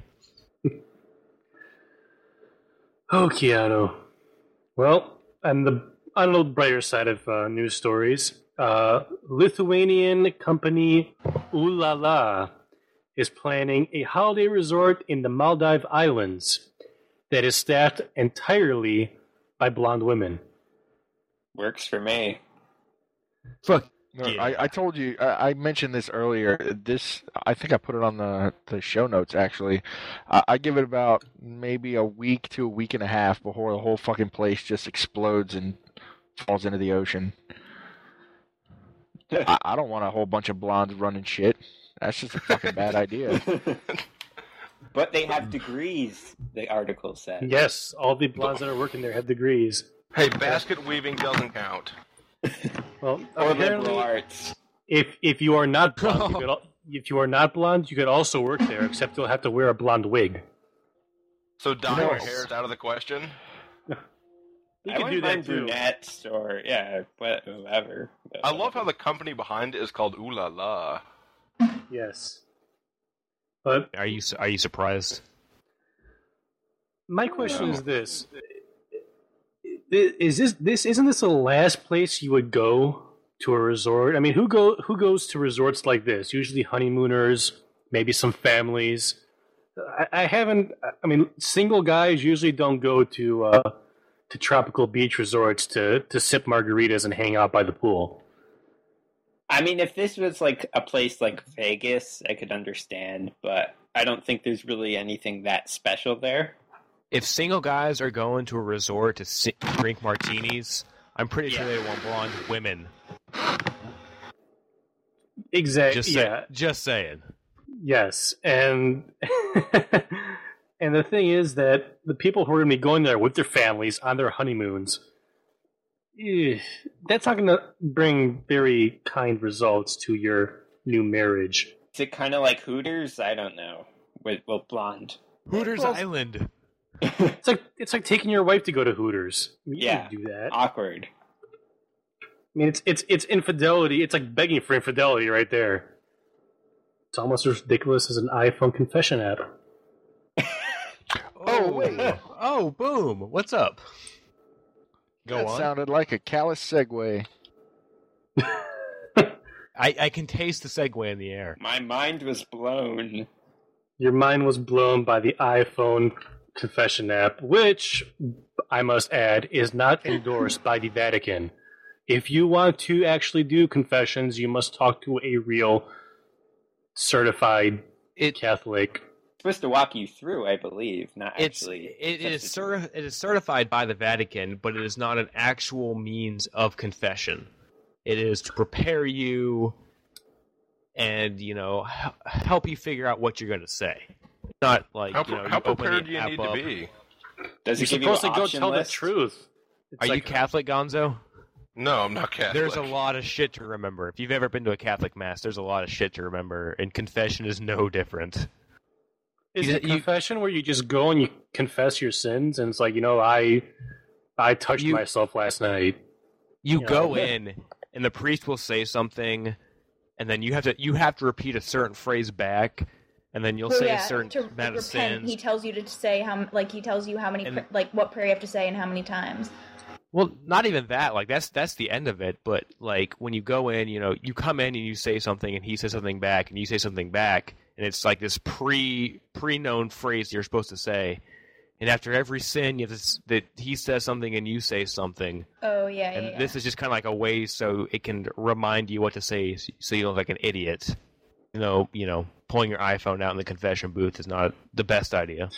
C: Oh, Keanu. Well, on the brighter side of news stories, Lithuanian company Ulala is planning a holiday resort in the Maldive Islands that is staffed entirely by blonde women.
G: Works for me.
H: Fuck.
D: No,
H: Yeah.
D: I told you, I mentioned this earlier. This, I think I put it on the show notes, actually. I give it about maybe a week to a week and a half before the whole fucking place just explodes and falls into the ocean. I don't want a whole bunch of blondes running shit. That's just a fucking bad idea.
G: But they have degrees, the article said.
C: Yes, all the blondes that are working there have degrees.
F: Hey, basket weaving doesn't count.
C: Well,
G: Or
C: apparently,
G: liberal arts.
C: if you are not blonde, if you are not blonde, you could also work there, except you'll have to wear a blonde wig.
F: So dyeing
D: No.
F: your hair is out of the question.
C: You
G: I
C: can do
G: wouldn't mind
C: that too.
G: brunettes or, yeah, whatever.
F: I love how the company behind it is called Ooh La La.
C: Yes, but
H: Are you surprised?
C: my question is this: isn't this the last place you would go to a resort? I mean, who goes to resorts like this? Usually honeymooners, maybe some families. I haven't. I mean, single guys usually don't go to tropical beach resorts to sip margaritas and hang out by the pool.
G: I mean, if this was like a place like Vegas, I could understand, but I don't think there's really anything that special there.
H: If single guys are going to a resort to drink martinis, I'm pretty sure they want blonde women.
C: Exactly.
H: Just saying.
C: Yes, and and the thing is that the people who are going to be going there with their families on their honeymoons, that's not going to bring very kind results to your new marriage.
G: Is it kind of like Hooters? I don't know. With blonde.
H: Hooters
C: Well,
H: Island.
C: It's like taking your wife to go to Hooters. You
G: Yeah.
C: can't do that.
G: Awkward.
C: I mean, it's infidelity. It's like begging for infidelity right there. It's almost as ridiculous as an iPhone confession app.
H: Oh, wait. Oh, boom. What's up? Go
D: That
H: on.
D: sounded like a callous segue.
H: I can taste the segue in the air.
G: My mind was blown.
C: Your mind was blown by the iPhone confession app, which, I must add, is not endorsed by the Vatican. If you want to actually do confessions, you must talk to a real certified Catholic.
G: It's supposed to walk you through, I believe, not actually.
H: It is certified by the Vatican, but it is not an actual means of confession. It is to prepare you and, help you figure out what you're going to say. Not like,
F: how prepared do you need to be?
G: Does
C: You're
G: it give you
C: supposed to
G: an
C: go
G: option
C: tell
G: list?
C: the truth.
H: Are you Catholic, Gonzo?
F: No, I'm not Catholic.
H: There's a lot of shit to remember. If you've ever been to a Catholic mass, there's a lot of shit to remember, and confession is no different.
C: Is it confession where you just go and you confess your sins, and it's like, I touched myself last night.
H: You go in, and the priest will say something, and then you have to repeat a certain phrase back, and then you'll say a certain amount of sins.
E: He tells you to say he tells you how many what prayer you have to say and how many times.
H: Well, not even that. Like that's the end of it. But like when you go in, you come in and you say something, and he says something back, and you say something back, and it's like this pre-known phrase you're supposed to say. And after every sin, that he says something and you say something.
E: Oh yeah.
H: And this is just kind of like a way so it can remind you what to say, so you don't look like an idiot. Pulling your iPhone out in the confession booth is not the best idea.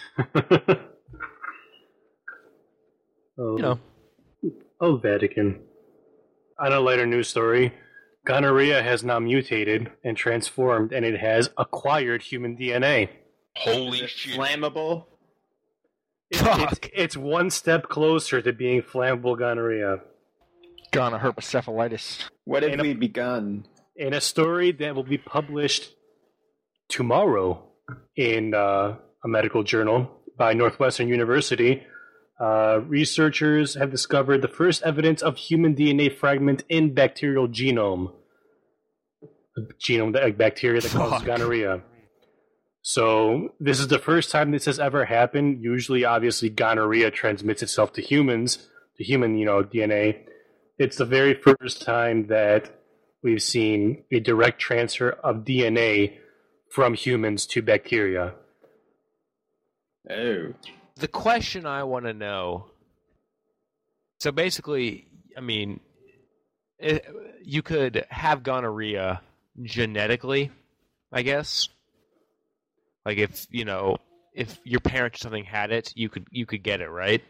C: Oh, Vatican. On a lighter news story, gonorrhea has now mutated and transformed, and it has acquired human DNA.
F: Holy shit.
G: Flammable?
C: It's one step closer to being flammable gonorrhea.
D: Gonorrhea.
G: What have we begun?
C: In a story that will be published tomorrow in a medical journal by Northwestern University, researchers have discovered the first evidence of human DNA fragment in bacterial genome. A genome, the bacteria that causes gonorrhea. So this is the first time this has ever happened. Usually, obviously, gonorrhea transmits itself to humans, to human, DNA. It's the very first time that we've seen a direct transfer of DNA from humans to bacteria.
G: Oh.
H: The question I want to know... So basically, you could have gonorrhea genetically, I guess. Like if your parents or something had it, you could get it, right?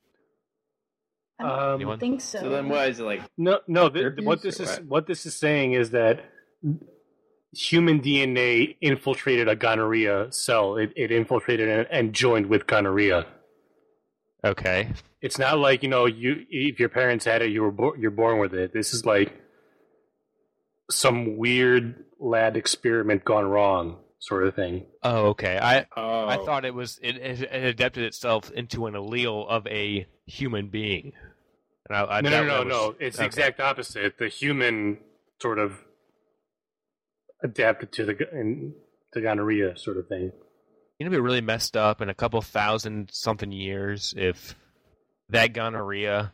E: I don't think so.
G: So then what is it like?
C: No. What this is saying is that human DNA infiltrated a gonorrhea cell. It infiltrated and joined with gonorrhea.
H: Okay.
C: It's not like if your parents had it, you're born with it. This is like some weird lab experiment gone wrong, sort of thing.
H: Oh, okay. I thought it was it adapted itself into an allele of a human being. And
C: No. It's the exact opposite. The human sort of adapted to the gonorrhea sort of thing.
H: It'd be really messed up in a couple thousand something years if that gonorrhea,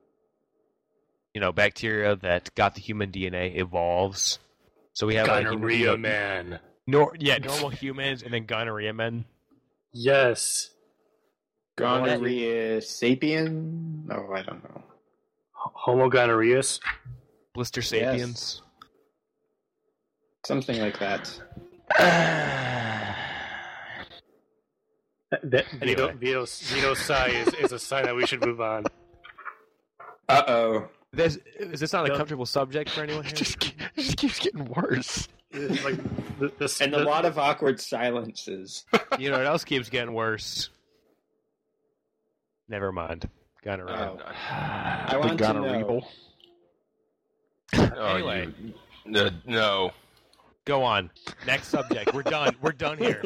H: bacteria that got the human DNA evolves. So we have
C: gonorrhea man.
H: Normal humans and then gonorrhea men.
C: Yes.
G: Gonorrhea sapien? Oh, I don't know.
C: Homo gonorrheus?
H: Blister sapiens?
G: Yes. Something like that.
C: Vito's sigh is a sign that we should move on.
G: Uh-oh.
H: Is this not a comfortable subject for anyone here?
D: It just keeps getting worse.
C: Like
G: and a lot of awkward silences.
H: You know what else keeps getting worse? Never mind. Gonorrhea.
G: Oh. I want to know.
H: Anyway.
F: No.
H: Go on. Next subject. We're done. We're done here.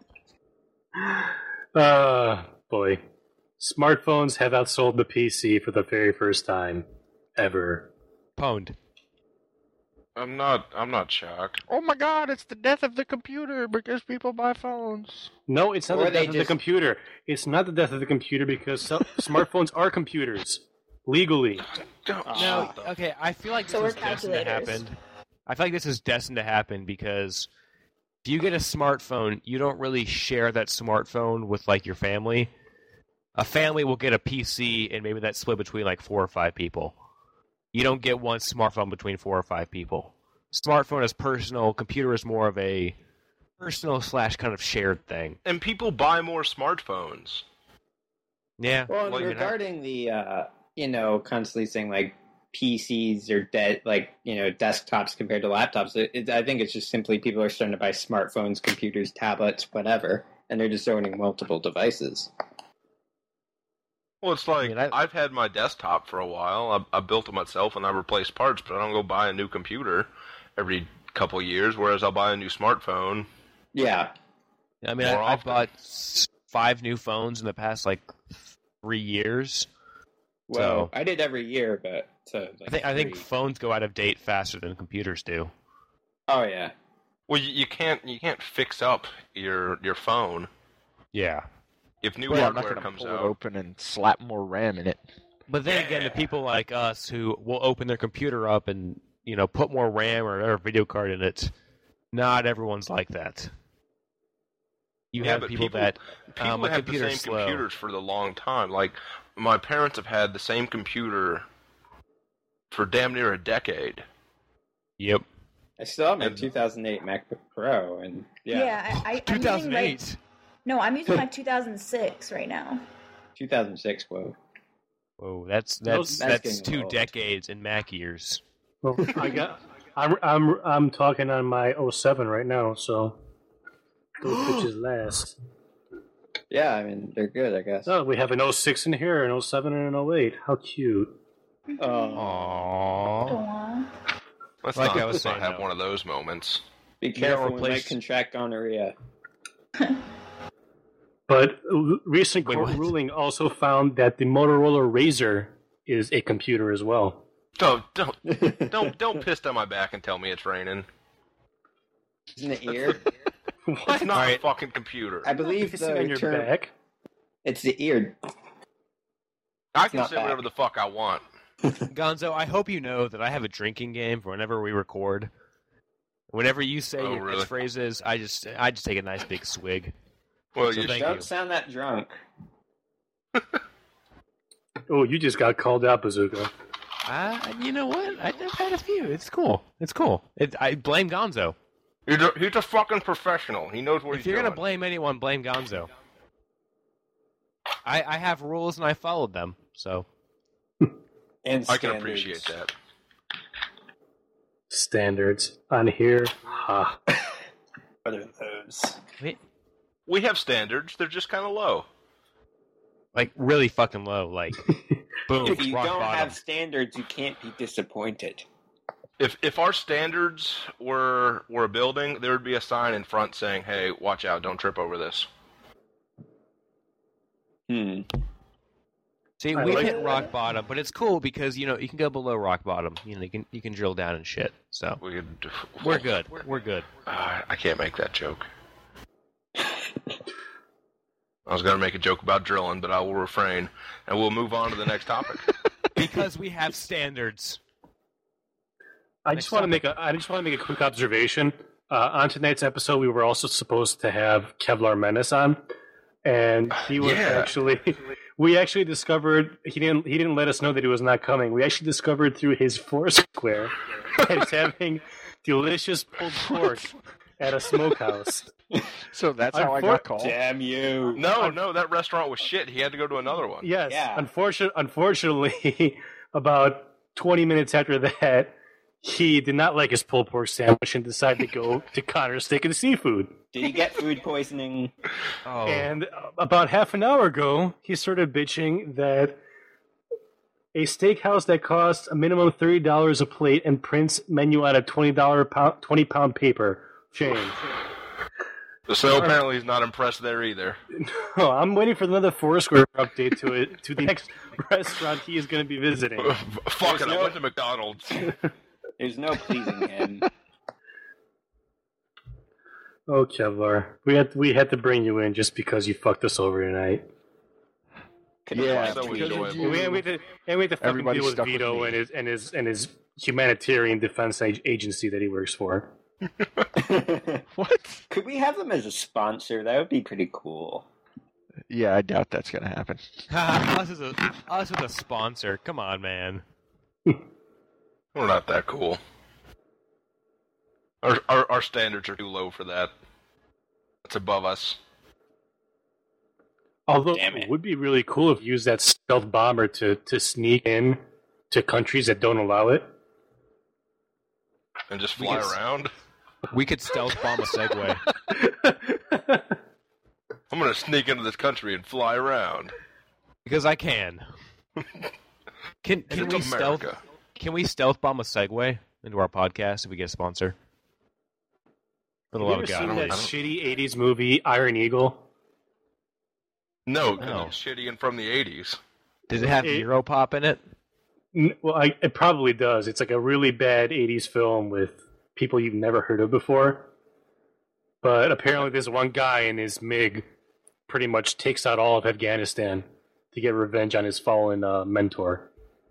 C: Boy. Smartphones have outsold the PC for the very first time ever.
H: Pwned.
F: I'm not shocked.
D: Oh my god, it's the death of the computer because people buy phones.
C: No, it's not the death of the computer. It's not the death of the computer because smartphones are computers. Legally.
H: No, okay, I feel like
E: So
H: this
E: we're
H: was destined to
E: calculators.
H: happen. I feel like this is destined to happen because if you get a smartphone, you don't really share that smartphone with like your family. A family will get a PC, and maybe that's split between like 4 or 5 people. You don't get one smartphone between 4 or 5 people. Smartphone is personal. Computer is more of a personal / kind of shared thing.
F: And people buy more smartphones.
H: Yeah.
G: Well,
F: Well,
G: regarding the, constantly saying like PCs are dead, like, desktops compared to laptops, I think it's just simply people are starting to buy smartphones, computers, tablets, whatever, and they're just owning multiple devices.
F: Well, it's like,
H: I mean,
F: I've had my desktop for a while. I built it myself and I replaced parts, but I don't go buy a new computer every couple of years, whereas I'll buy a new smartphone.
G: Yeah.
H: I mean,
F: More
H: I
F: often.
H: bought 5 new phones in the past, 3 years.
G: Well,
H: So-
G: I did every year, but
H: I think
G: 3.
H: phones go out of date faster than computers do.
G: Oh yeah.
F: Well, you can't fix up your phone
H: Yeah.
F: if new
D: Yeah, I'm not
F: hardware
D: going to
F: comes
D: pull it
F: out.
D: open and slap more RAM in it.
H: But then again, the people like us who will open their computer up and, put more RAM or whatever video card in it, not everyone's like that. You
F: Yeah,
H: have
F: but
H: people
F: people-
H: that
F: People
H: my
F: have the
H: computer's
F: same
H: slow.
F: computers for the long time. Like, my parents have had the same computer for damn near a decade.
H: Yep.
G: I still have my
F: And-
G: 2008 MacBook Pro, and
E: I'm using,
H: 2008.
E: no, I'm using my 2006 right now.
G: 2006. Whoa.
H: Whoa, that's
G: That's getting
H: 2
G: old.
H: decades in Mac years.
C: Well, I'm talking on my 07 right now, so those bitches last.
G: Yeah, I mean they're good, I guess.
C: Oh, we have an 06 in here, an 07 and an 08. How cute.
G: Oh,
H: Aww.
E: Aw.
F: Let's
H: Like
F: not,
H: I was
F: let's not
H: saying,
F: have
H: though.
F: one of those moments.
G: be
H: gotta
G: careful, we might
H: replace-
G: contract gonorrhea.
C: But recent
H: Wait,
C: court
H: what?
C: ruling also found that the Motorola Razr is a computer as well.
F: Don't piss down my back and tell me it's raining.
G: Isn't it ear?
F: It's not a
H: Alright.
F: fucking computer.
G: I believe
C: Pissing on
G: the
C: your
G: term.
C: back.
G: It's the ear.
F: I can
G: not
F: say
G: back.
F: whatever the fuck I want.
H: Gonzo, I hope you know that I have a drinking game for whenever we record. Whenever you say
F: Oh,
H: your
F: really?
H: catchphrases, I just take a nice big swig.
F: Well,
H: So
F: you
H: thank
G: Don't
H: you.
G: sound that drunk.
C: Oh, you just got called out, Bazooka.
H: You know what? I've had a few. It's cool. I blame Gonzo.
F: he's a fucking professional. He knows what
H: If
F: he's
H: you're
F: doing.
H: gonna blame anyone, blame Gonzo. I have rules and I followed them. So
G: And
F: I can
G: standards.
F: appreciate that.
C: Standards on here. Ha.
G: What are those?
F: We have standards. They're just kind of low.
H: like really fucking low. Like boom,
G: If you
H: rock
G: don't
H: bottom.
G: have standards, you can't be disappointed.
F: If our standards were a building, there would be a sign in front saying, "Hey, watch out! Don't trip over this."
H: See,
C: I
H: we
C: like
H: hit
C: it.
H: rock bottom, but it's cool because you can go below rock bottom. You can drill down and shit. So
F: We could,
H: we're good. We're good.
F: I can't make that joke. I was going to make a joke about drilling, but I will refrain, and we'll move on to the next topic.
H: Because we have standards.
C: I just want to make a quick observation. On tonight's episode, we were also supposed to have Kevlar Menace on, and he was actually. We actually discovered he didn't let us know that he was not coming. We actually discovered through his Foursquare that he's having delicious pulled pork at a smokehouse.
D: So that's how I got called.
G: Damn you!
F: No, that restaurant was shit. He had to go to another one.
C: Yes.
G: Yeah.
C: Unfortunately, about 20 minutes after that, he did not like his pulled pork sandwich and decided to go to Connor's Steak and Seafood.
G: Did he get food poisoning?
H: Oh,
C: And about half an hour ago, he started bitching that a steakhouse that costs a minimum of $30 a plate and prints menu out of $20 paper. Shame.
F: So apparently he's not impressed there either.
C: Oh, I'm waiting for another Foursquare update to the next restaurant he is going to be visiting.
F: Fuck it, I
G: no-
F: went to McDonald's.
G: There's no pleasing him.
C: Oh, Kevlar, we had to bring you in just because you fucked us over tonight.
G: Could
D: Yeah,
G: have
F: so
G: tweeted.
F: enjoyable.
C: And we had to fucking
D: Everybody
C: deal with
D: stuck with
C: Vito
D: me.
C: and his humanitarian defense agency that he works for.
D: What?
G: Could we have them as a sponsor? That would be pretty cool.
D: Yeah, I doubt that's gonna happen.
H: us with a sponsor. Come on, man.
F: We're not that cool. Our standards are too low for that. It's above us.
C: Although
G: Damn
C: it
G: it.
C: would be really cool if you use that stealth bomber to sneak in to countries that don't allow it.
F: And just fly around.
H: We could stealth bomb a Segway.
F: I'm gonna sneak into this country and fly around.
H: Because I can. Can
F: It's
H: we stealth?
F: America.
H: Can we stealth bomb a Segway into our podcast if we get a sponsor? For the
C: Have you
H: love
C: ever
H: of God.
C: seen
F: I
C: that
F: don't-
C: shitty 80s movie, Iron Eagle?
F: No,
H: No.
F: it's shitty and from the 80s.
H: Does it have Europop in it?
C: Well, it probably does. It's like a really bad 80s film with people you've never heard of before. But apparently there's one guy in his MiG pretty much takes out all of Afghanistan to get revenge on his fallen mentor.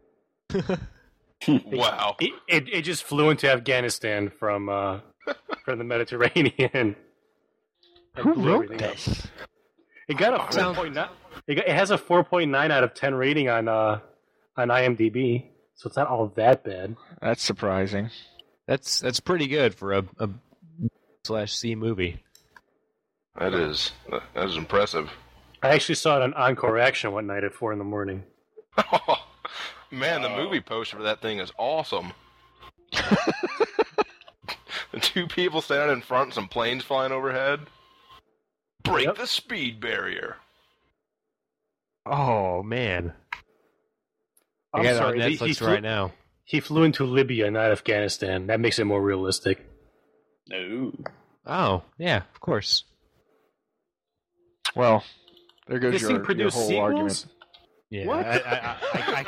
F: Wow.
C: It just flew into Afghanistan from the Mediterranean. And
D: Who
C: blew
D: wrote
C: everything up.
D: this?
C: It got a 4.9. It has a 4.9 out of 10 rating on IMDb, so it's not all that bad.
D: That's surprising.
H: That's pretty good for a /C movie.
F: That is impressive.
C: I actually saw it on Encore Action one night at 4 a.m.
F: Man, the movie poster for that thing is awesome. The two people standing in front and some planes flying overhead. Break
C: Yep.
F: the speed barrier.
H: Oh man, I
C: I'm
H: got it on
C: sorry,
H: Netflix right now.
C: He flew into Libya, not Afghanistan. That makes it more realistic.
G: No.
H: Oh yeah, of course.
D: Well, there goes
C: This thing
D: your
C: produced
D: whole
C: sequels?
D: argument.
H: Yeah,
C: What?
H: I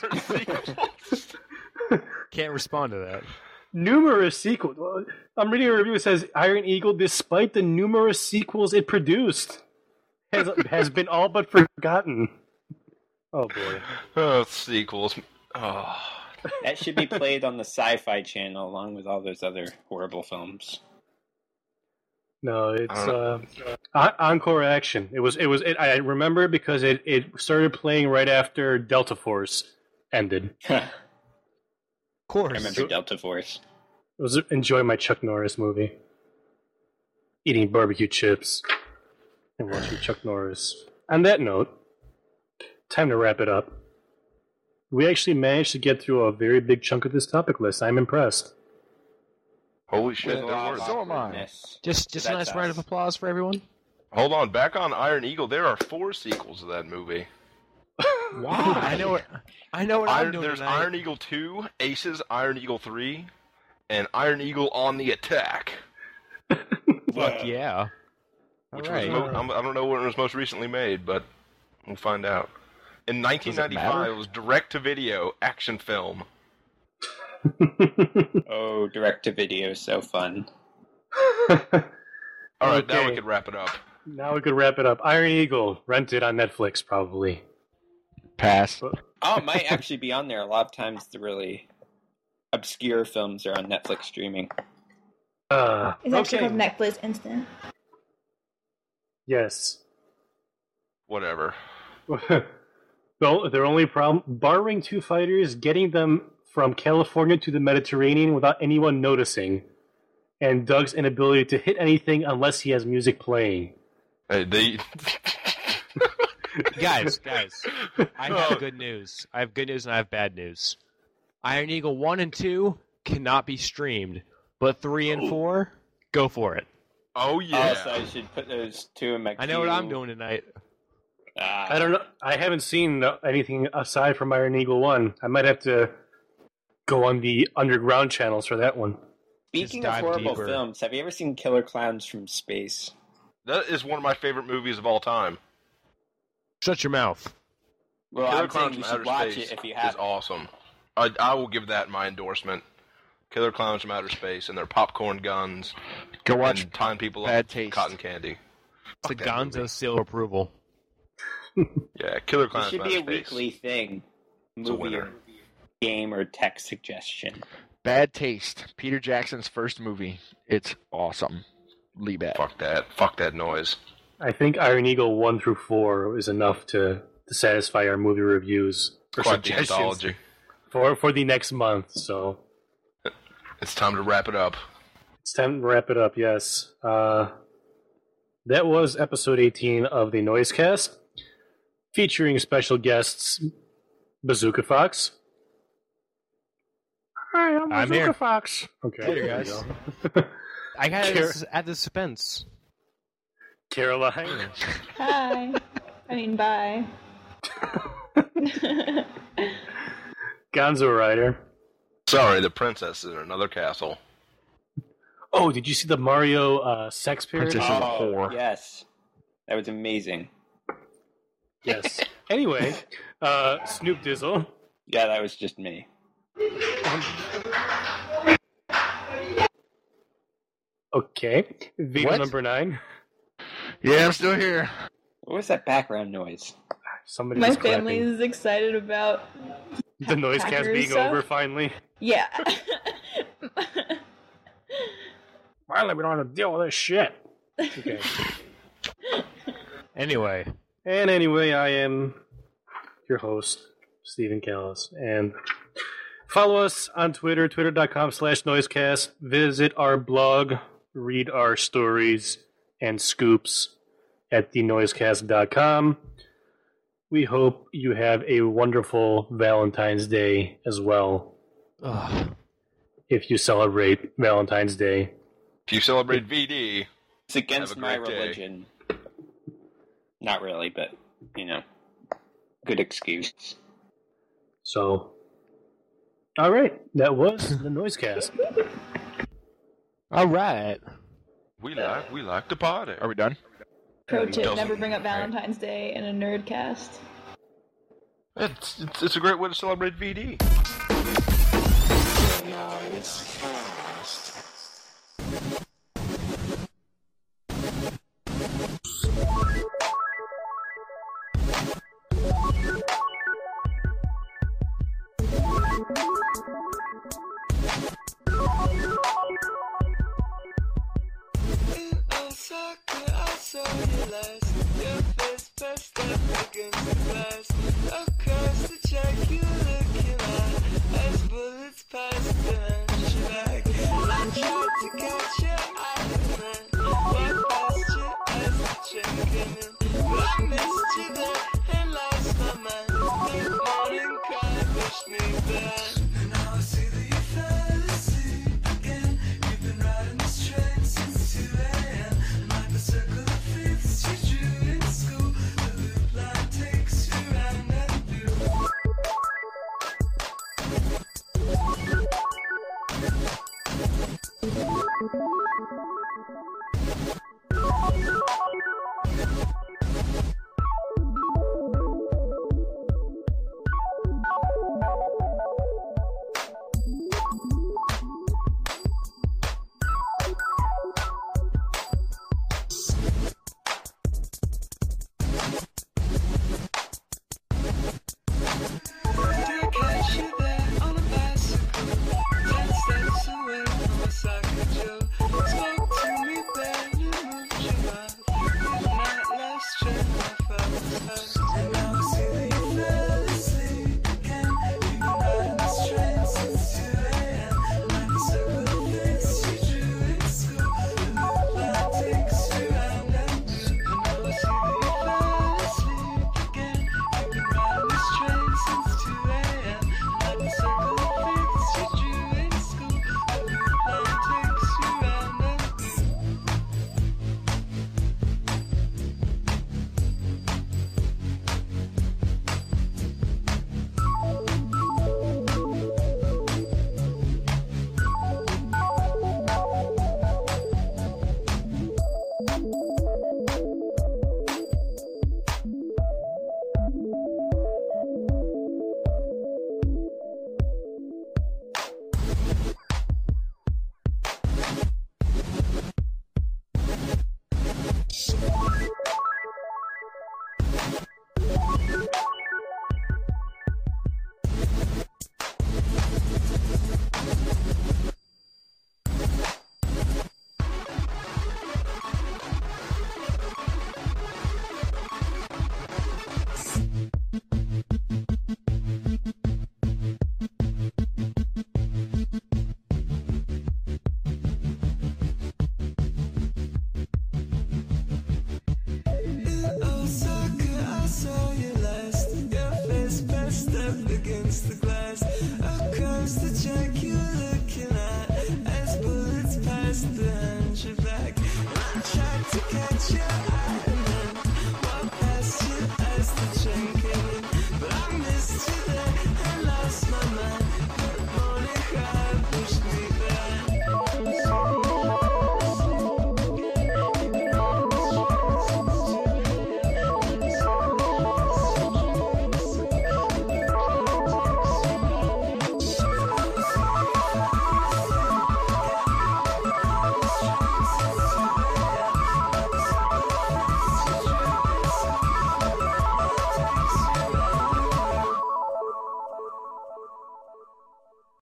H: can't respond to that.
C: Numerous sequels. Well, I'm reading a review that says Iron Eagle, despite the numerous sequels it produced, has been all but forgotten. Oh boy.
F: Oh, sequels. Oh.
G: That should be played on the Sci-Fi Channel along with all those other horrible films.
C: No, it's Encore Action. I remember it because it started playing right after Delta Force ended.
H: Of
G: I
H: course.
G: remember Delta Force.
C: I was enjoying my Chuck Norris movie. Eating barbecue chips and watching Chuck Norris. On that note, time to wrap it up. We actually managed to get through a very big chunk of this topic list. I'm impressed.
F: Holy shit,
G: With a
F: there
G: lot
F: were.
G: of
D: So am I.
G: awkwardness.
H: Just a
G: That's
H: nice round of
G: us.
H: applause for everyone.
F: Hold on, back on Iron Eagle, there are 4 sequels to that movie.
H: Wow, I know what I'm doing
F: There's
H: tonight.
F: Iron Eagle 2, Aces, Iron Eagle 3, and Iron Eagle on the Attack.
H: Fuck yeah. All
F: Which
H: right.
F: was I don't know when it was most recently made, but we'll find out. In 1995,
D: matter?
F: it was direct-to-video action film.
G: Oh, direct-to-video, so fun.
F: All right, now
C: Okay.
F: we could wrap it up.
C: Now we could wrap it up. Iron Eagle, rented on Netflix, probably.
D: Pass.
G: Oh, it might actually be on there. A lot of times the really obscure films are on Netflix streaming.
E: It's actually
C: okay.
E: called Netflix Instant.
C: Yes.
F: Whatever.
C: Well, their only problem, barring two fighters, getting them from California to the Mediterranean without anyone noticing, and Doug's inability to hit anything unless he has music playing.
F: Hey, they...
H: guys, I have good news. I have good news and I have bad news. Iron Eagle 1 and 2 cannot be streamed, but 3 and 4, go for it.
F: Oh, yeah.
G: Also, I should put those two in my
H: I know what
G: queue.
H: I'm doing tonight.
C: I don't know. I haven't seen anything aside from Iron Eagle 1. I might have to go on the underground channels for that one.
G: Speaking
H: Just
G: of
H: dive
G: horrible
H: deeper.
G: films, have you ever seen Killer Clowns from Space?
F: That is one of my favorite movies of all time.
H: Shut your mouth.
G: Well,
F: Killer
G: I'm saying
F: Clowns
G: you
F: from
G: should
F: Outer
G: watch
F: Space
G: it if you
F: is
G: have.
F: awesome. I will give that my endorsement. Killer Clowns from Outer Space and their popcorn guns
D: Go watch
F: and tying people up
D: Bad
F: with
D: Taste.
F: cotton candy.
H: It's the
F: Fuck that
H: Gonzo
F: movie.
H: seal of approval.
F: Yeah, Killer
G: It
F: Clowns
G: should
F: from
G: be a
F: Outer Space.
G: weekly thing.
F: It's a
G: Movie
F: winner.
G: or game or tech suggestion.
D: Bad Taste, Peter Jackson's first movie. It's awesome. Leave it.
F: Fuck that. Fuck that noise.
C: I think Iron Eagle 1 through 4 is enough to satisfy our movie reviews or
F: Quite the
C: suggestions
F: anthology.
C: for the next month. So
F: It's time to wrap it up.
C: it's time to wrap it up. Yes, that was episode 18 of the Noisecast, featuring special guests Bazooka Fox. Hi, I'm
H: I'm
C: Bazooka
H: here.
C: Fox. Okay,
H: Later,
C: there
H: guys.
C: you go.
H: I got
C: Care-
H: to add the suspense.
C: Caroline.
E: Hi. I mean, bye.
C: Gonzo Rider.
F: Sorry, the princess is in another castle.
C: Oh, did you see the Mario sex parody?
D: Princess is a whore.
G: Yes. That was amazing.
C: Yes. Anyway, Snoop Dizzle.
G: Yeah, that was just me.
C: Okay. Vito
D: What?
C: number 9.
D: Yeah, I'm still here.
G: What was that background noise?
C: Somebody
E: My
C: was
E: family
C: clapping.
E: is excited about.
C: The Noisecast
E: Hacker
C: being
E: stuff?
C: over finally.
E: Yeah.
C: Finally, we don't have to deal with this shit. Okay.
H: Anyway,
C: And anyway, I am your host, Stephen Callis. And follow us on Twitter, twitter.com/noisecast. Visit our blog, read our stories and scoops at thenoisecast.com. We hope you have a wonderful Valentine's Day as well,
H: ugh,
C: if you celebrate Valentine's Day.
F: If you celebrate VD,
G: It's against
F: Have a
G: my
F: great day.
G: religion. Not really, but, good excuse.
C: So, all right, that was the Noisecast.
H: all right.
F: we like to party.
D: Are we done?
E: Pro tip:
F: Doesn't-
E: never bring up Valentine's Day in a nerdcast.
F: It's a great way to celebrate VD.
I: Osaka, I saw you last. Your face pressed up against the glass. Across the track, you looking at as bullets passed the hunchback. I tried to catch your eye, man. Walked past you as the train came in. But I missed you there and lost my mind. Good morning, cry, wish me back. And now I see that you fell asleep again. You've been riding this train since 2 a.m. And like the circle of fifths you drew in school, the loop line takes you round and through.